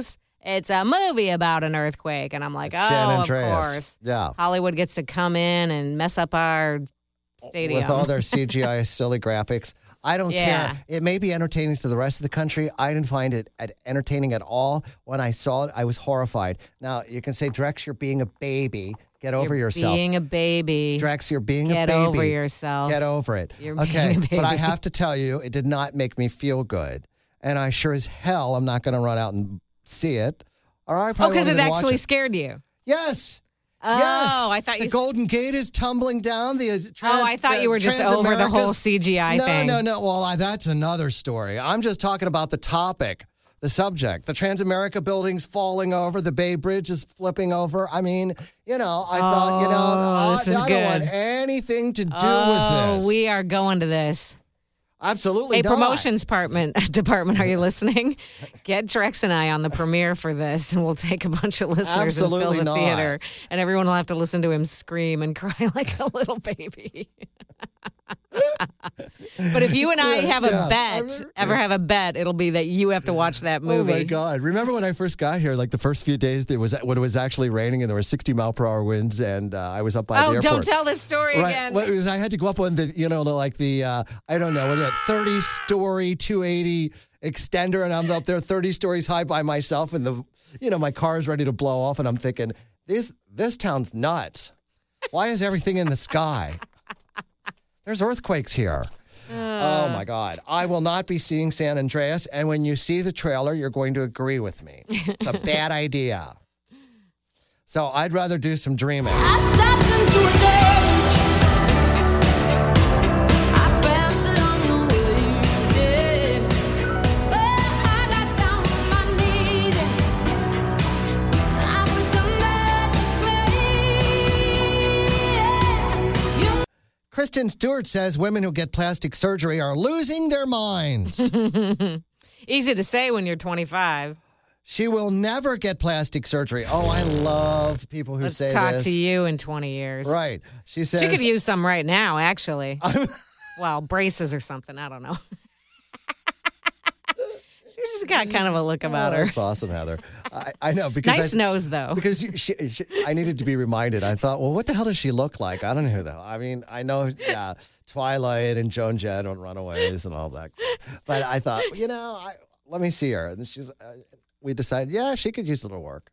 it's a movie about an earthquake. And I'm like, It's San of Andreas. course. Yeah. Hollywood gets to come in and mess up our stadium. With all their CGI silly graphics. I don't Yeah. care. It may be entertaining to the rest of the country. I didn't find it entertaining at all. When I saw it, I was horrified. Now, you can say, Drex, you're being a baby. Get over yourself. Being a baby. Drex, you're being a baby. Get over yourself. Get over it. You're okay, being a baby. but I have to tell you, it did not make me feel good. And I sure as hell am not going to run out and see it. Or I probably because won't it even watch actually scared you. Yes. Oh, yes. I thought the Golden Gate is tumbling down. I thought you were just over the whole CGI thing. No. Well, that's another story. I'm just talking about the topic, the subject. The Transamerica building's falling over. The Bay Bridge is flipping over. I mean, I thought, this is I good. don't want anything to do with this. We are going to this. Absolutely Hey, not. promotions department, are you listening? Get Drex and I on the premiere for this, and we'll take a bunch of listeners Absolutely and fill the not. theater, and everyone will have to listen to him scream and cry like a little baby. But if you and I have a bet, it'll be that you have to watch that movie. Oh, my God. Remember when I first got here, like the first few days, when it was actually raining and there were 60-mile-per-hour winds, and I was up by the airport. Oh, don't tell this story again. Well, I had to go up on the, I don't know, what is that, 30-story, 280 extender, and I'm up there 30 stories high by myself, and my car's ready to blow off, and I'm thinking, this town's nuts. Why is everything in the sky? There's earthquakes here. Oh, my God. I will not be seeing San Andreas, and when you see the trailer, you're going to agree with me. It's a bad idea. So I'd rather do some dreaming. I stepped into a ditch. I passed it on the way you did. Well, I got down on my knees. I pretended to pray. Kristen Stewart says women who get plastic surgery are losing their minds. Easy to say when you're 25. She will never get plastic surgery. Oh, I love people who say this. Let's talk to you in 20 years. Right. She says She could use some right now, actually. Well, braces or something. I don't know. She's just got kind of a look about her. That's awesome, Heather. I know. Because Nice nose, though. Because I needed to be reminded. I thought, well, what the hell does she look like? I don't know, though. I mean, I know, Twilight and Joan Jett on Runaways and all that. But I thought, let me see her. And we decided, she could use a little work.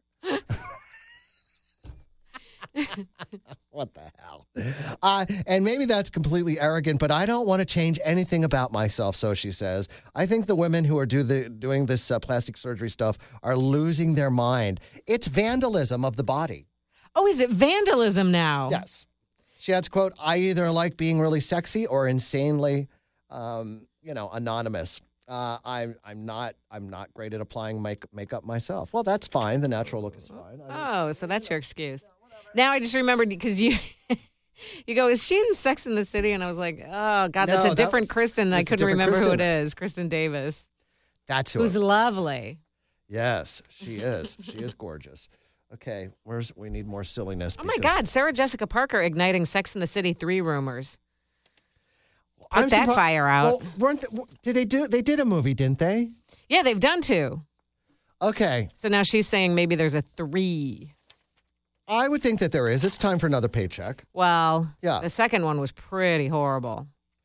What the hell? And maybe that's completely arrogant, but I don't want to change anything about myself, so she says. I think the women who are doing this plastic surgery stuff are losing their mind. It's vandalism of the body. Oh, is it vandalism now? Yes. She adds, quote, I either like being really sexy or insanely, anonymous. I'm not great at applying makeup myself. Well, that's fine. The natural look is fine. Oh, so that's your excuse. Now I just remembered because you go, is she in Sex and the City? And I was like, oh, God, that's a different Kristen. I couldn't remember who it is. Kristen Davis. That's who's lovely. Yes, she is. She is gorgeous. Okay, we need more silliness. Oh, my God. Sarah Jessica Parker igniting Sex and the City 3 rumors. Put that fire out. Well, they did a movie, didn't they? Yeah, they've done 2. Okay. So now she's saying maybe there's a 3. I would think that there is. It's time for another paycheck. Well, the second one was pretty horrible.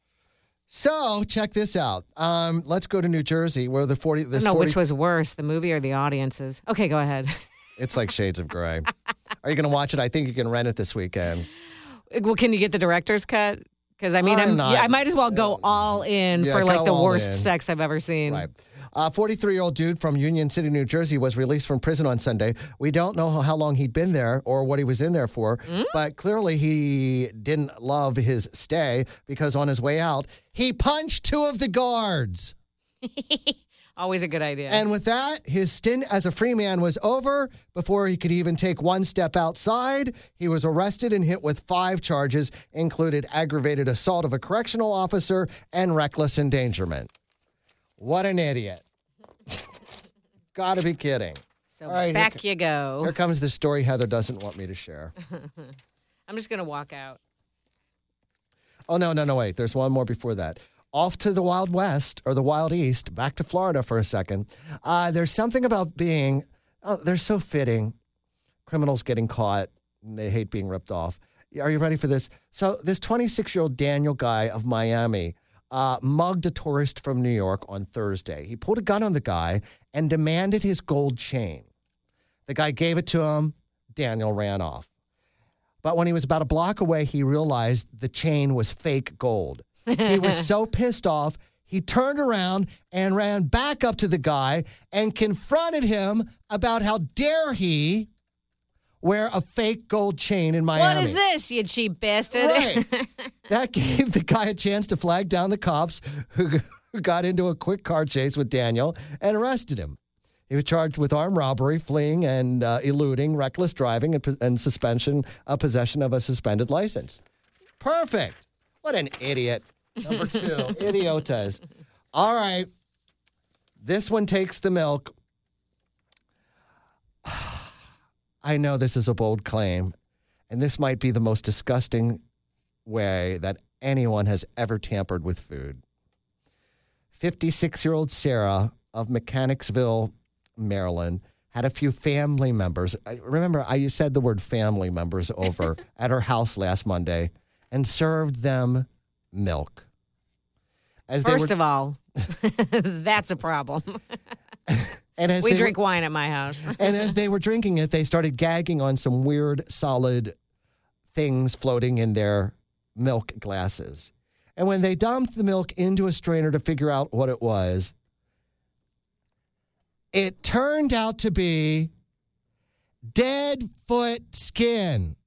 So check this out. Let's go to New Jersey, where I don't know which was worse, the movie or the audiences. Okay, go ahead. It's like Shades of Grey. Are you going to watch it? I think you can rent it this weekend. Well, can you get the director's cut? Because, I mean, I might as well go all in for like the worst sex I've ever seen. Right. 43-year-old dude from Union City, New Jersey, was released from prison on Sunday. We don't know how long he'd been there or what he was in there for, but clearly he didn't love his stay because on his way out, he punched 2 of the guards. Always a good idea. And with that, his stint as a free man was over. Before he could even take one step outside, he was arrested and hit with 5 charges, included aggravated assault of a correctional officer and reckless endangerment. What an idiot. Gotta be kidding. So back you go. Here comes the story Heather doesn't want me to share. I'm just going to walk out. Oh, no, wait. There's one more before that. Off to the Wild West or the Wild East, back to Florida for a second. There's something about being Oh, they're so fitting. Criminals getting caught. And they hate being ripped off. Are you ready for this? So this 26-year-old Daniel guy of Miami mugged a tourist from New York on Thursday. He pulled a gun on the guy and demanded his gold chain. The guy gave it to him. Daniel ran off. But when he was about a block away, he realized the chain was fake gold. He was so pissed off, he turned around and ran back up to the guy and confronted him about how dare he wear a fake gold chain in Miami. What is this, you cheap bastard? Right. That gave the guy a chance to flag down the cops who got into a quick car chase with Daniel and arrested him. He was charged with armed robbery, fleeing and eluding, reckless driving, and suspension of possession of a suspended license. Perfect. What an idiot. Number 2, idiotas. All right. This one takes the milk. I know this is a bold claim, and this might be the most disgusting way that anyone has ever tampered with food. 56-year-old Sarah of Mechanicsville, Maryland, had a few family members. Remember, I said the word family members over at her house last Monday and served them milk. First of all, that's a problem. And we drink wine at my house. And as they were drinking it, they started gagging on some weird, solid things floating in their milk glasses. And when they dumped the milk into a strainer to figure out what it was, it turned out to be dead foot skin.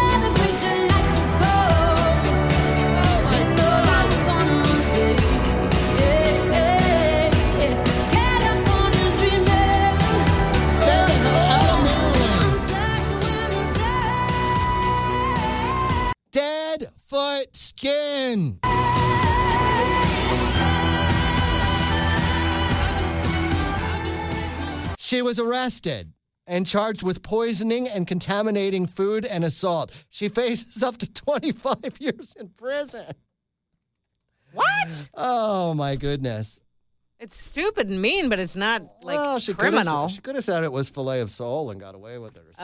Dead foot skin. She was arrested and charged with poisoning and contaminating food and assault. She faces up to 25 years in prison. What? Oh, my goodness. It's stupid and mean, but it's not, like, Well, criminal. She could have said it was filet of sole and got away with it or something.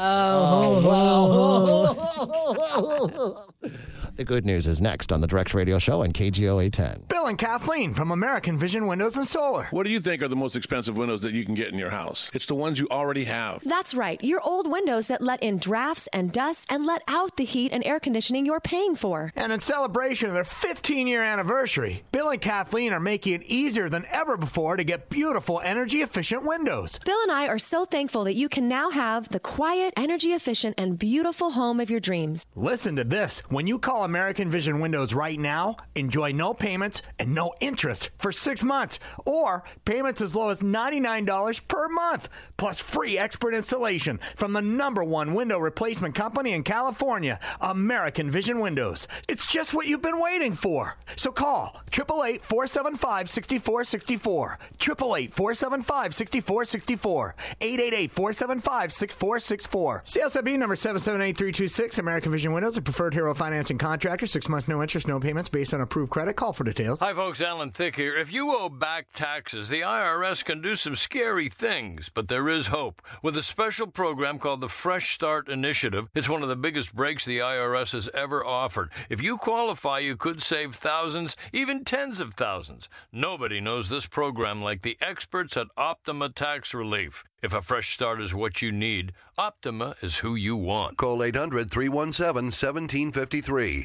Oh. The good news is next on the Drex Radio Show on KGO 810. Bill and Kathleen from American Vision Windows and Solar. What do you think are the most expensive windows that you can get in your house? It's the ones you already have. That's right. Your old windows that let in drafts and dust and let out the heat and air conditioning you're paying for. And in celebration of their 15-year anniversary, Bill and Kathleen are making it easier than ever before to get beautiful, energy-efficient windows. Bill and I are so thankful that you can now have the quiet, energy-efficient, and beautiful home of your dreams. Listen to this. When you call American Vision Windows right now, enjoy no payments and no interest for 6 months, or payments as low as $99 per month, plus free expert installation from the #1 window replacement company in California, American Vision Windows. It's just what you've been waiting for. So call 888-475-6464, 888-475-6464, 888-475-6464. CSIB number 778326, American Vision Windows, a preferred hero financing contractor. 6 months, no interest, no payments, based on approved credit. Call for details. Hi, folks. Alan Thicke here. If you owe back taxes, the IRS can do some scary things, but there is hope. With a special program called the Fresh Start Initiative, it's one of the biggest breaks the IRS has ever offered. If you qualify, you could save thousands, even tens of thousands. Nobody knows this program like the experts at Optima Tax Relief. If a fresh start is what you need, Optima is who you want. Call 800-317-1753.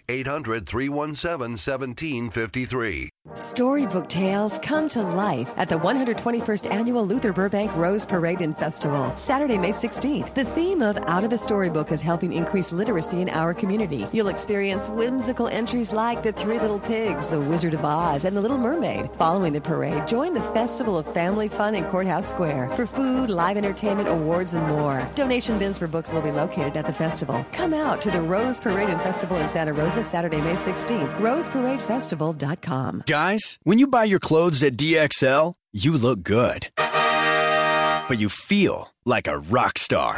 800-317-1753. Storybook tales come to life at the 121st Annual Luther Burbank Rose Parade and Festival, Saturday, May 16th. The theme of Out of a Storybook is helping increase literacy in our community. You'll experience whimsical entries like The Three Little Pigs, The Wizard of Oz, and The Little Mermaid. Following the parade, join the Festival of Family Fun in Courthouse Square for food, live entertainment, awards, and more. Donation bins for books will be located at the festival. Come out to the Rose Parade and Festival in Santa Rosa, Saturday, May 16th. RoseParadeFestival.com. Guys, when you buy your clothes at DXL, you look good. But you feel like a rock star.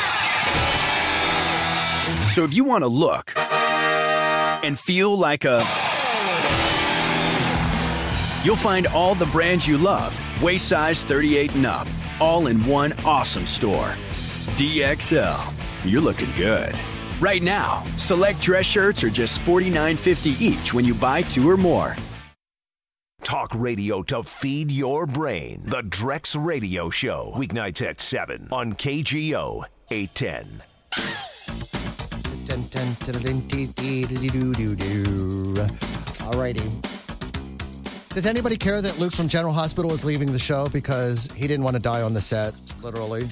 So if you want to look and feel like a... You'll find all the brands you love, waist size 38 and up. all in one awesome store. DXL. You're looking good. Right now, select dress shirts are just $49.50 each when you buy 2 or more. Talk radio to feed your brain. The Drex Radio Show. Weeknights at 7 on KGO 810. Alrighty. Does anybody care that Luke from General Hospital is leaving the show because he didn't want to die on the set, literally?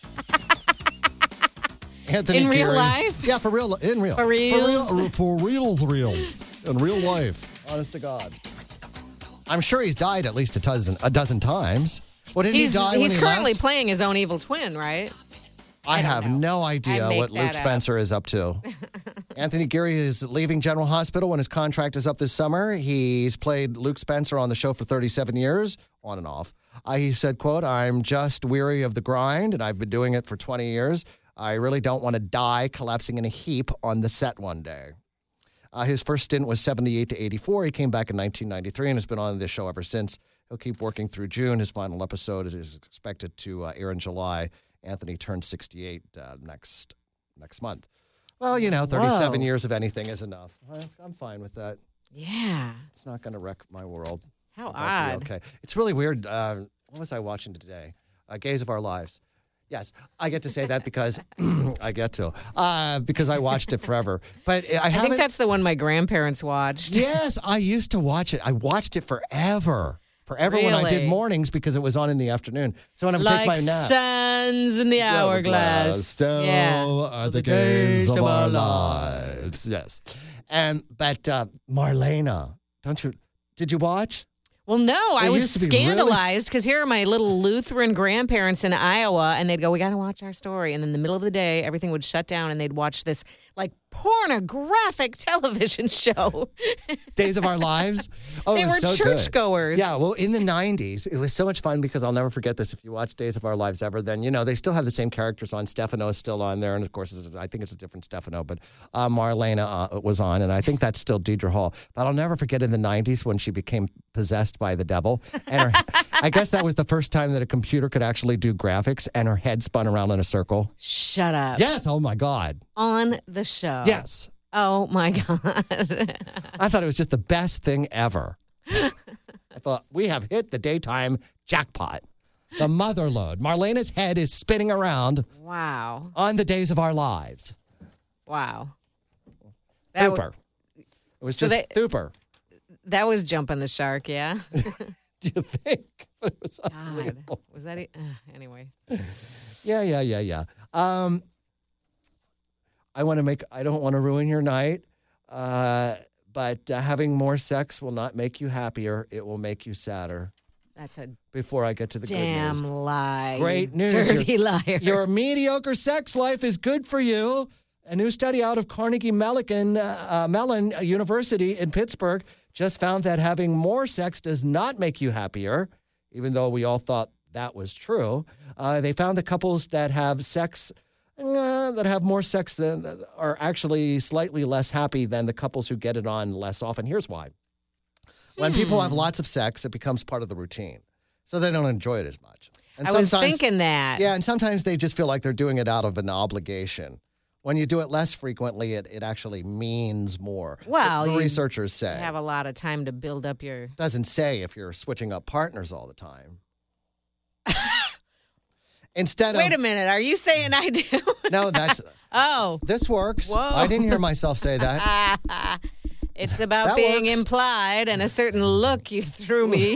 Anthony in real Geary. life? Yeah, for real. In real. For real? For reals. In real life. Honest to God. I'm sure he's died at least a dozen times. Well, didn't he die when he He's currently left? playing his own evil twin, right? I have no idea what Luke Spencer is up to. Anthony Geary is leaving General Hospital when his contract is up this summer. He's played Luke Spencer on the show for 37 years, on and off. He said, quote, "I'm just weary of the grind, and I've been doing it for 20 years. I really don't want to die collapsing in a heap on the set one day." His first stint was 78 to 84. He came back in 1993 and has been on this show ever since. He'll keep working through June. His final episode is expected to air in July. Anthony turns 68 next month. Well, 37 years of anything is enough. I'm fine with that. Yeah. It's not going to wreck my world. How I'll odd. be okay. It's really weird. What was I watching today? Gays of Our Lives. Yes, I get to say that because because I watched it forever. But I think that's the one my grandparents watched. Yes, I used to watch it. I watched it forever. When I did Really? mornings because it was on in the afternoon. So when I would Like take my nap. suns in the hourglass. So Yeah. are the gays of our lives. Yes. But Marlena, did you watch? Well, no, I It was used to be really- scandalized because here are my little Lutheran grandparents in Iowa, and they'd go, "We got to watch our story." And in the middle of the day, everything would shut down, and they'd watch this like pornographic television show. Days of Our Lives. Oh, They it was were so churchgoers. good. Yeah, well, in the 90s, it was so much fun because I'll never forget this. If you watch Days of Our Lives ever, then, they still have the same characters on. Stefano is still on there, and of course, I think it's a different Stefano, but Marlena was on, and I think that's still Deidre Hall. But I'll never forget in the 90s when she became possessed by the devil. And I guess that was the first time that a computer could actually do graphics, and her head spun around in a circle. Shut up. Yes, oh my God. On the show. Yes. Oh, my God. I thought it was just the best thing ever. I thought, we have hit the daytime jackpot. The mother lode. Marlena's head is spinning around Wow. on the Days of Our Lives. Wow. Super. It was So just super. That was jumping the shark, yeah? Do you think? It was God. unreal. Was that anyway? Yeah. I don't want to ruin your night, but having more sex will not make you happier. It will make you sadder. That's a Before I get to the good news. damn lie. Great you news. Dirty liar. Your mediocre sex life is good for you. A new study out of Carnegie Mellon University in Pittsburgh just found that having more sex does not make you happier, even though we all thought that was true. They found the couples that have more sex are actually slightly less happy than the couples who get it on less often. Here's why. When people have lots of sex, it becomes part of the routine. So they don't enjoy it as much. And I was thinking that. Yeah, and sometimes they just feel like they're doing it out of an obligation. When you do it less frequently, it actually means more. Well, the you researchers say. have a lot of time to build up your. Doesn't say if you're switching up partners all the time. Instead Wait a minute. Are you saying I do? No, that's. Oh. This works. Whoa. I didn't hear myself say that. It's about That being works. implied and a certain look you threw me.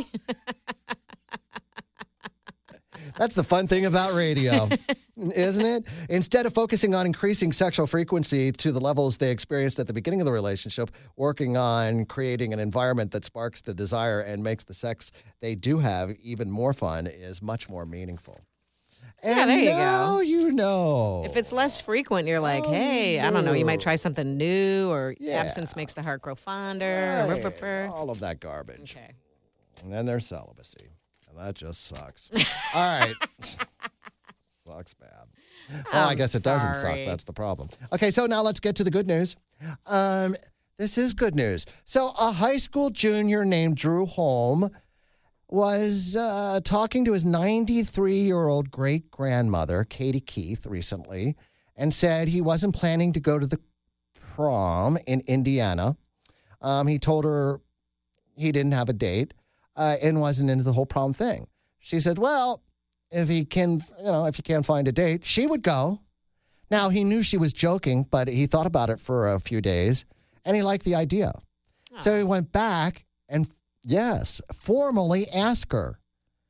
That's the fun thing about radio, isn't it? Instead of focusing on increasing sexual frequency to the levels they experienced at the beginning of the relationship, working on creating an environment that sparks the desire and makes the sex they do have even more fun is much more meaningful. Yeah, And there you now go. you know. If it's less frequent, you're like, hey, I don't know, you might try something new, or absence makes the heart grow fonder. Right. All of that garbage. Okay. And then there's celibacy. And that just sucks. All right. Sucks bad. Well, I guess it doesn't suck. sorry. That's the problem. Okay, so now let's get to the good news. This is good news. So a high school junior named Drew Holm was talking to his 93-year-old great-grandmother, Katie Keith, recently, and said he wasn't planning to go to the prom in Indiana. He told her he didn't have a date and wasn't into the whole prom thing. She said, well, if you can't find a date, she would go. Now, he knew she was joking, but he thought about it for a few days, and he liked the idea. Oh. So he went back and, yes, formally asked her.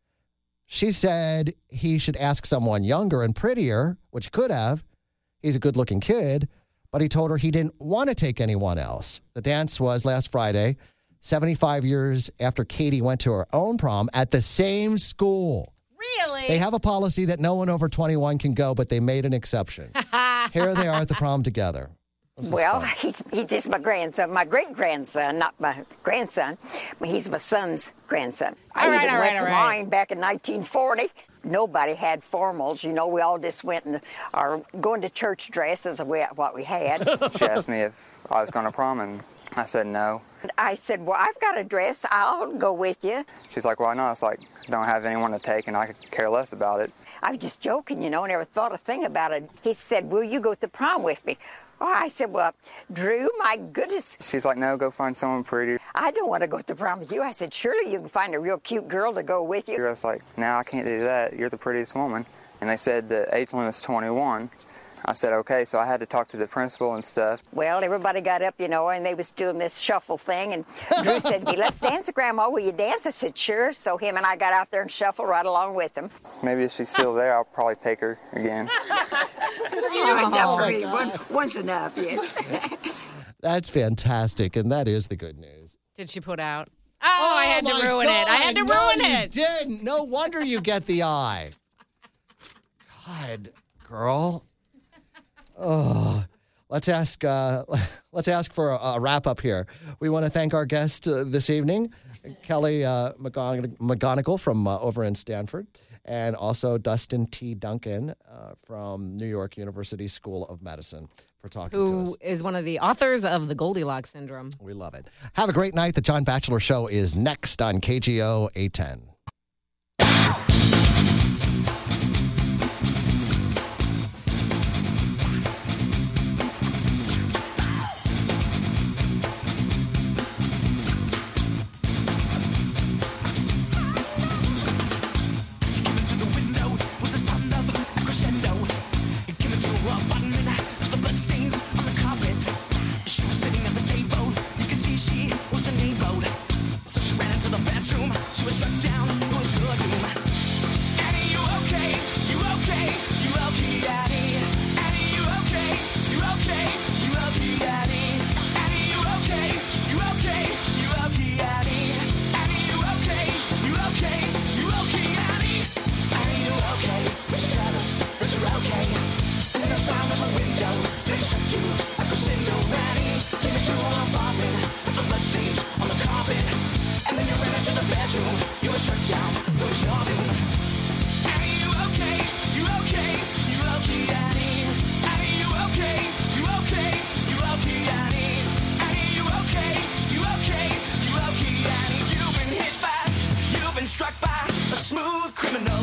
She said he should ask someone younger and prettier, which he could have. He's a good-looking kid, but he told her he didn't want to take anyone else. The dance was last Friday, 75 years after Katie went to her own prom at the same school. Really? They have a policy that no one over 21 can go, but they made an exception. Here they are at the prom together. Well, he's just my grandson, my great-grandson, not my grandson. He's my son's grandson. I went to mine back in 1940. Nobody had formals. You know, we all just went and are going to church dresses of what we had. She asked me if I was going to prom, and I said no. I said, well, I've got a dress. I'll go with you. She's like, why not? It's like, I don't have anyone to take, and I could care less about it. I was just joking, you know, never thought a thing about it. He said, will you go to the prom with me? Oh, I said, well, Drew, my goodness. She's like, no, go find someone pretty. I don't want to go to the prom with you. I said, surely you can find a real cute girl to go with you. I was like, no, I can't do that. You're the prettiest woman. And they said the age limit's 21. I said, okay, so I had to talk to the principal and stuff. Well, everybody got up, you know, and they was doing this shuffle thing, and Drew said, hey, let's dance, Grandma. Will you dance? I said, sure. So him and I got out there and shuffled right along with him. Maybe if she's still there, I'll probably take her again. You know, enough for me. Once enough, yes. That's fantastic, and that is the good news. Did she put out? Oh, I had to ruin it. I had to ruin it. You didn't. No wonder you get the eye. God, girl. Oh, let's ask for a wrap up here. We want to thank our guest this evening, Kelly McGonigal from over in Stanford, and also Dustin T. Duncan from New York University School of Medicine for talking to us. Who is one of the authors of the Goldilocks Syndrome. We love it. Have a great night. The John Batchelor Show is next on KGO 810. Struck by a smooth criminal.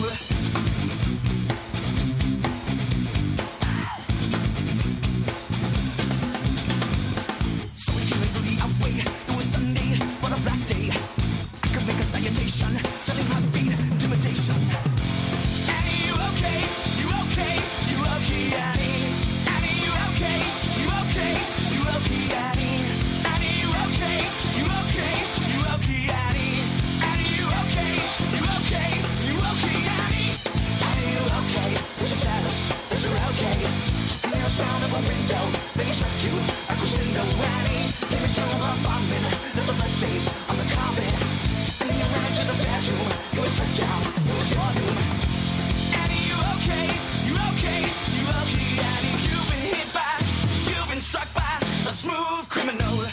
So we came in through the outway. It was Sunday, but a black day. I could make a salutation, selling heartbeat, intimidation. Annie, you okay? You okay? You okay, Annie? Annie, you okay? You okay? You okay, Annie? Annie, you okay? You okay? You okay, Annie? Annie, you okay? You okay? You okay, Annie? Annie, you okay? Would you tell us that you're okay? And the sound of a window, they struck you a crescendo, Annie. Came into a apartment, left the bloodstains on the carpet. And then you ran into the bedroom, you were struck down, it was your doom. Annie, you okay? You okay? You okay, Annie? You've been hit by, you've been struck by a smooth criminal.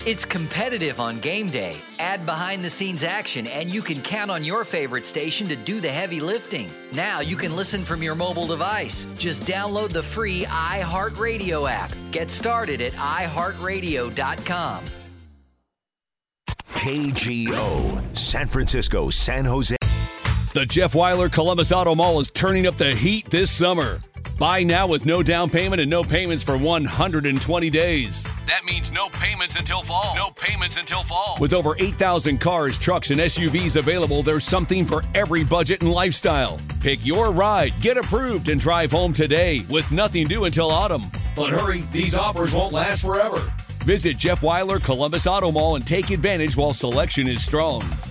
It's competitive on game day. Add behind-the-scenes action, and you can count on your favorite station to do the heavy lifting. Now you can listen from your mobile device. Just download the free iHeartRadio app. Get started at iHeartRadio.com. KGO, San Francisco, San Jose. The Jeff Weiler Columbus Auto Mall is turning up the heat this summer. Buy now with no down payment and no payments for 120 days. That means no payments until fall. No payments until fall. With over 8,000 cars, trucks, and SUVs available, there's something for every budget and lifestyle. Pick your ride, get approved, and drive home today with nothing due until autumn. But hurry, these offers won't last forever. Visit Jeff Weiler Columbus Auto Mall and take advantage while selection is strong.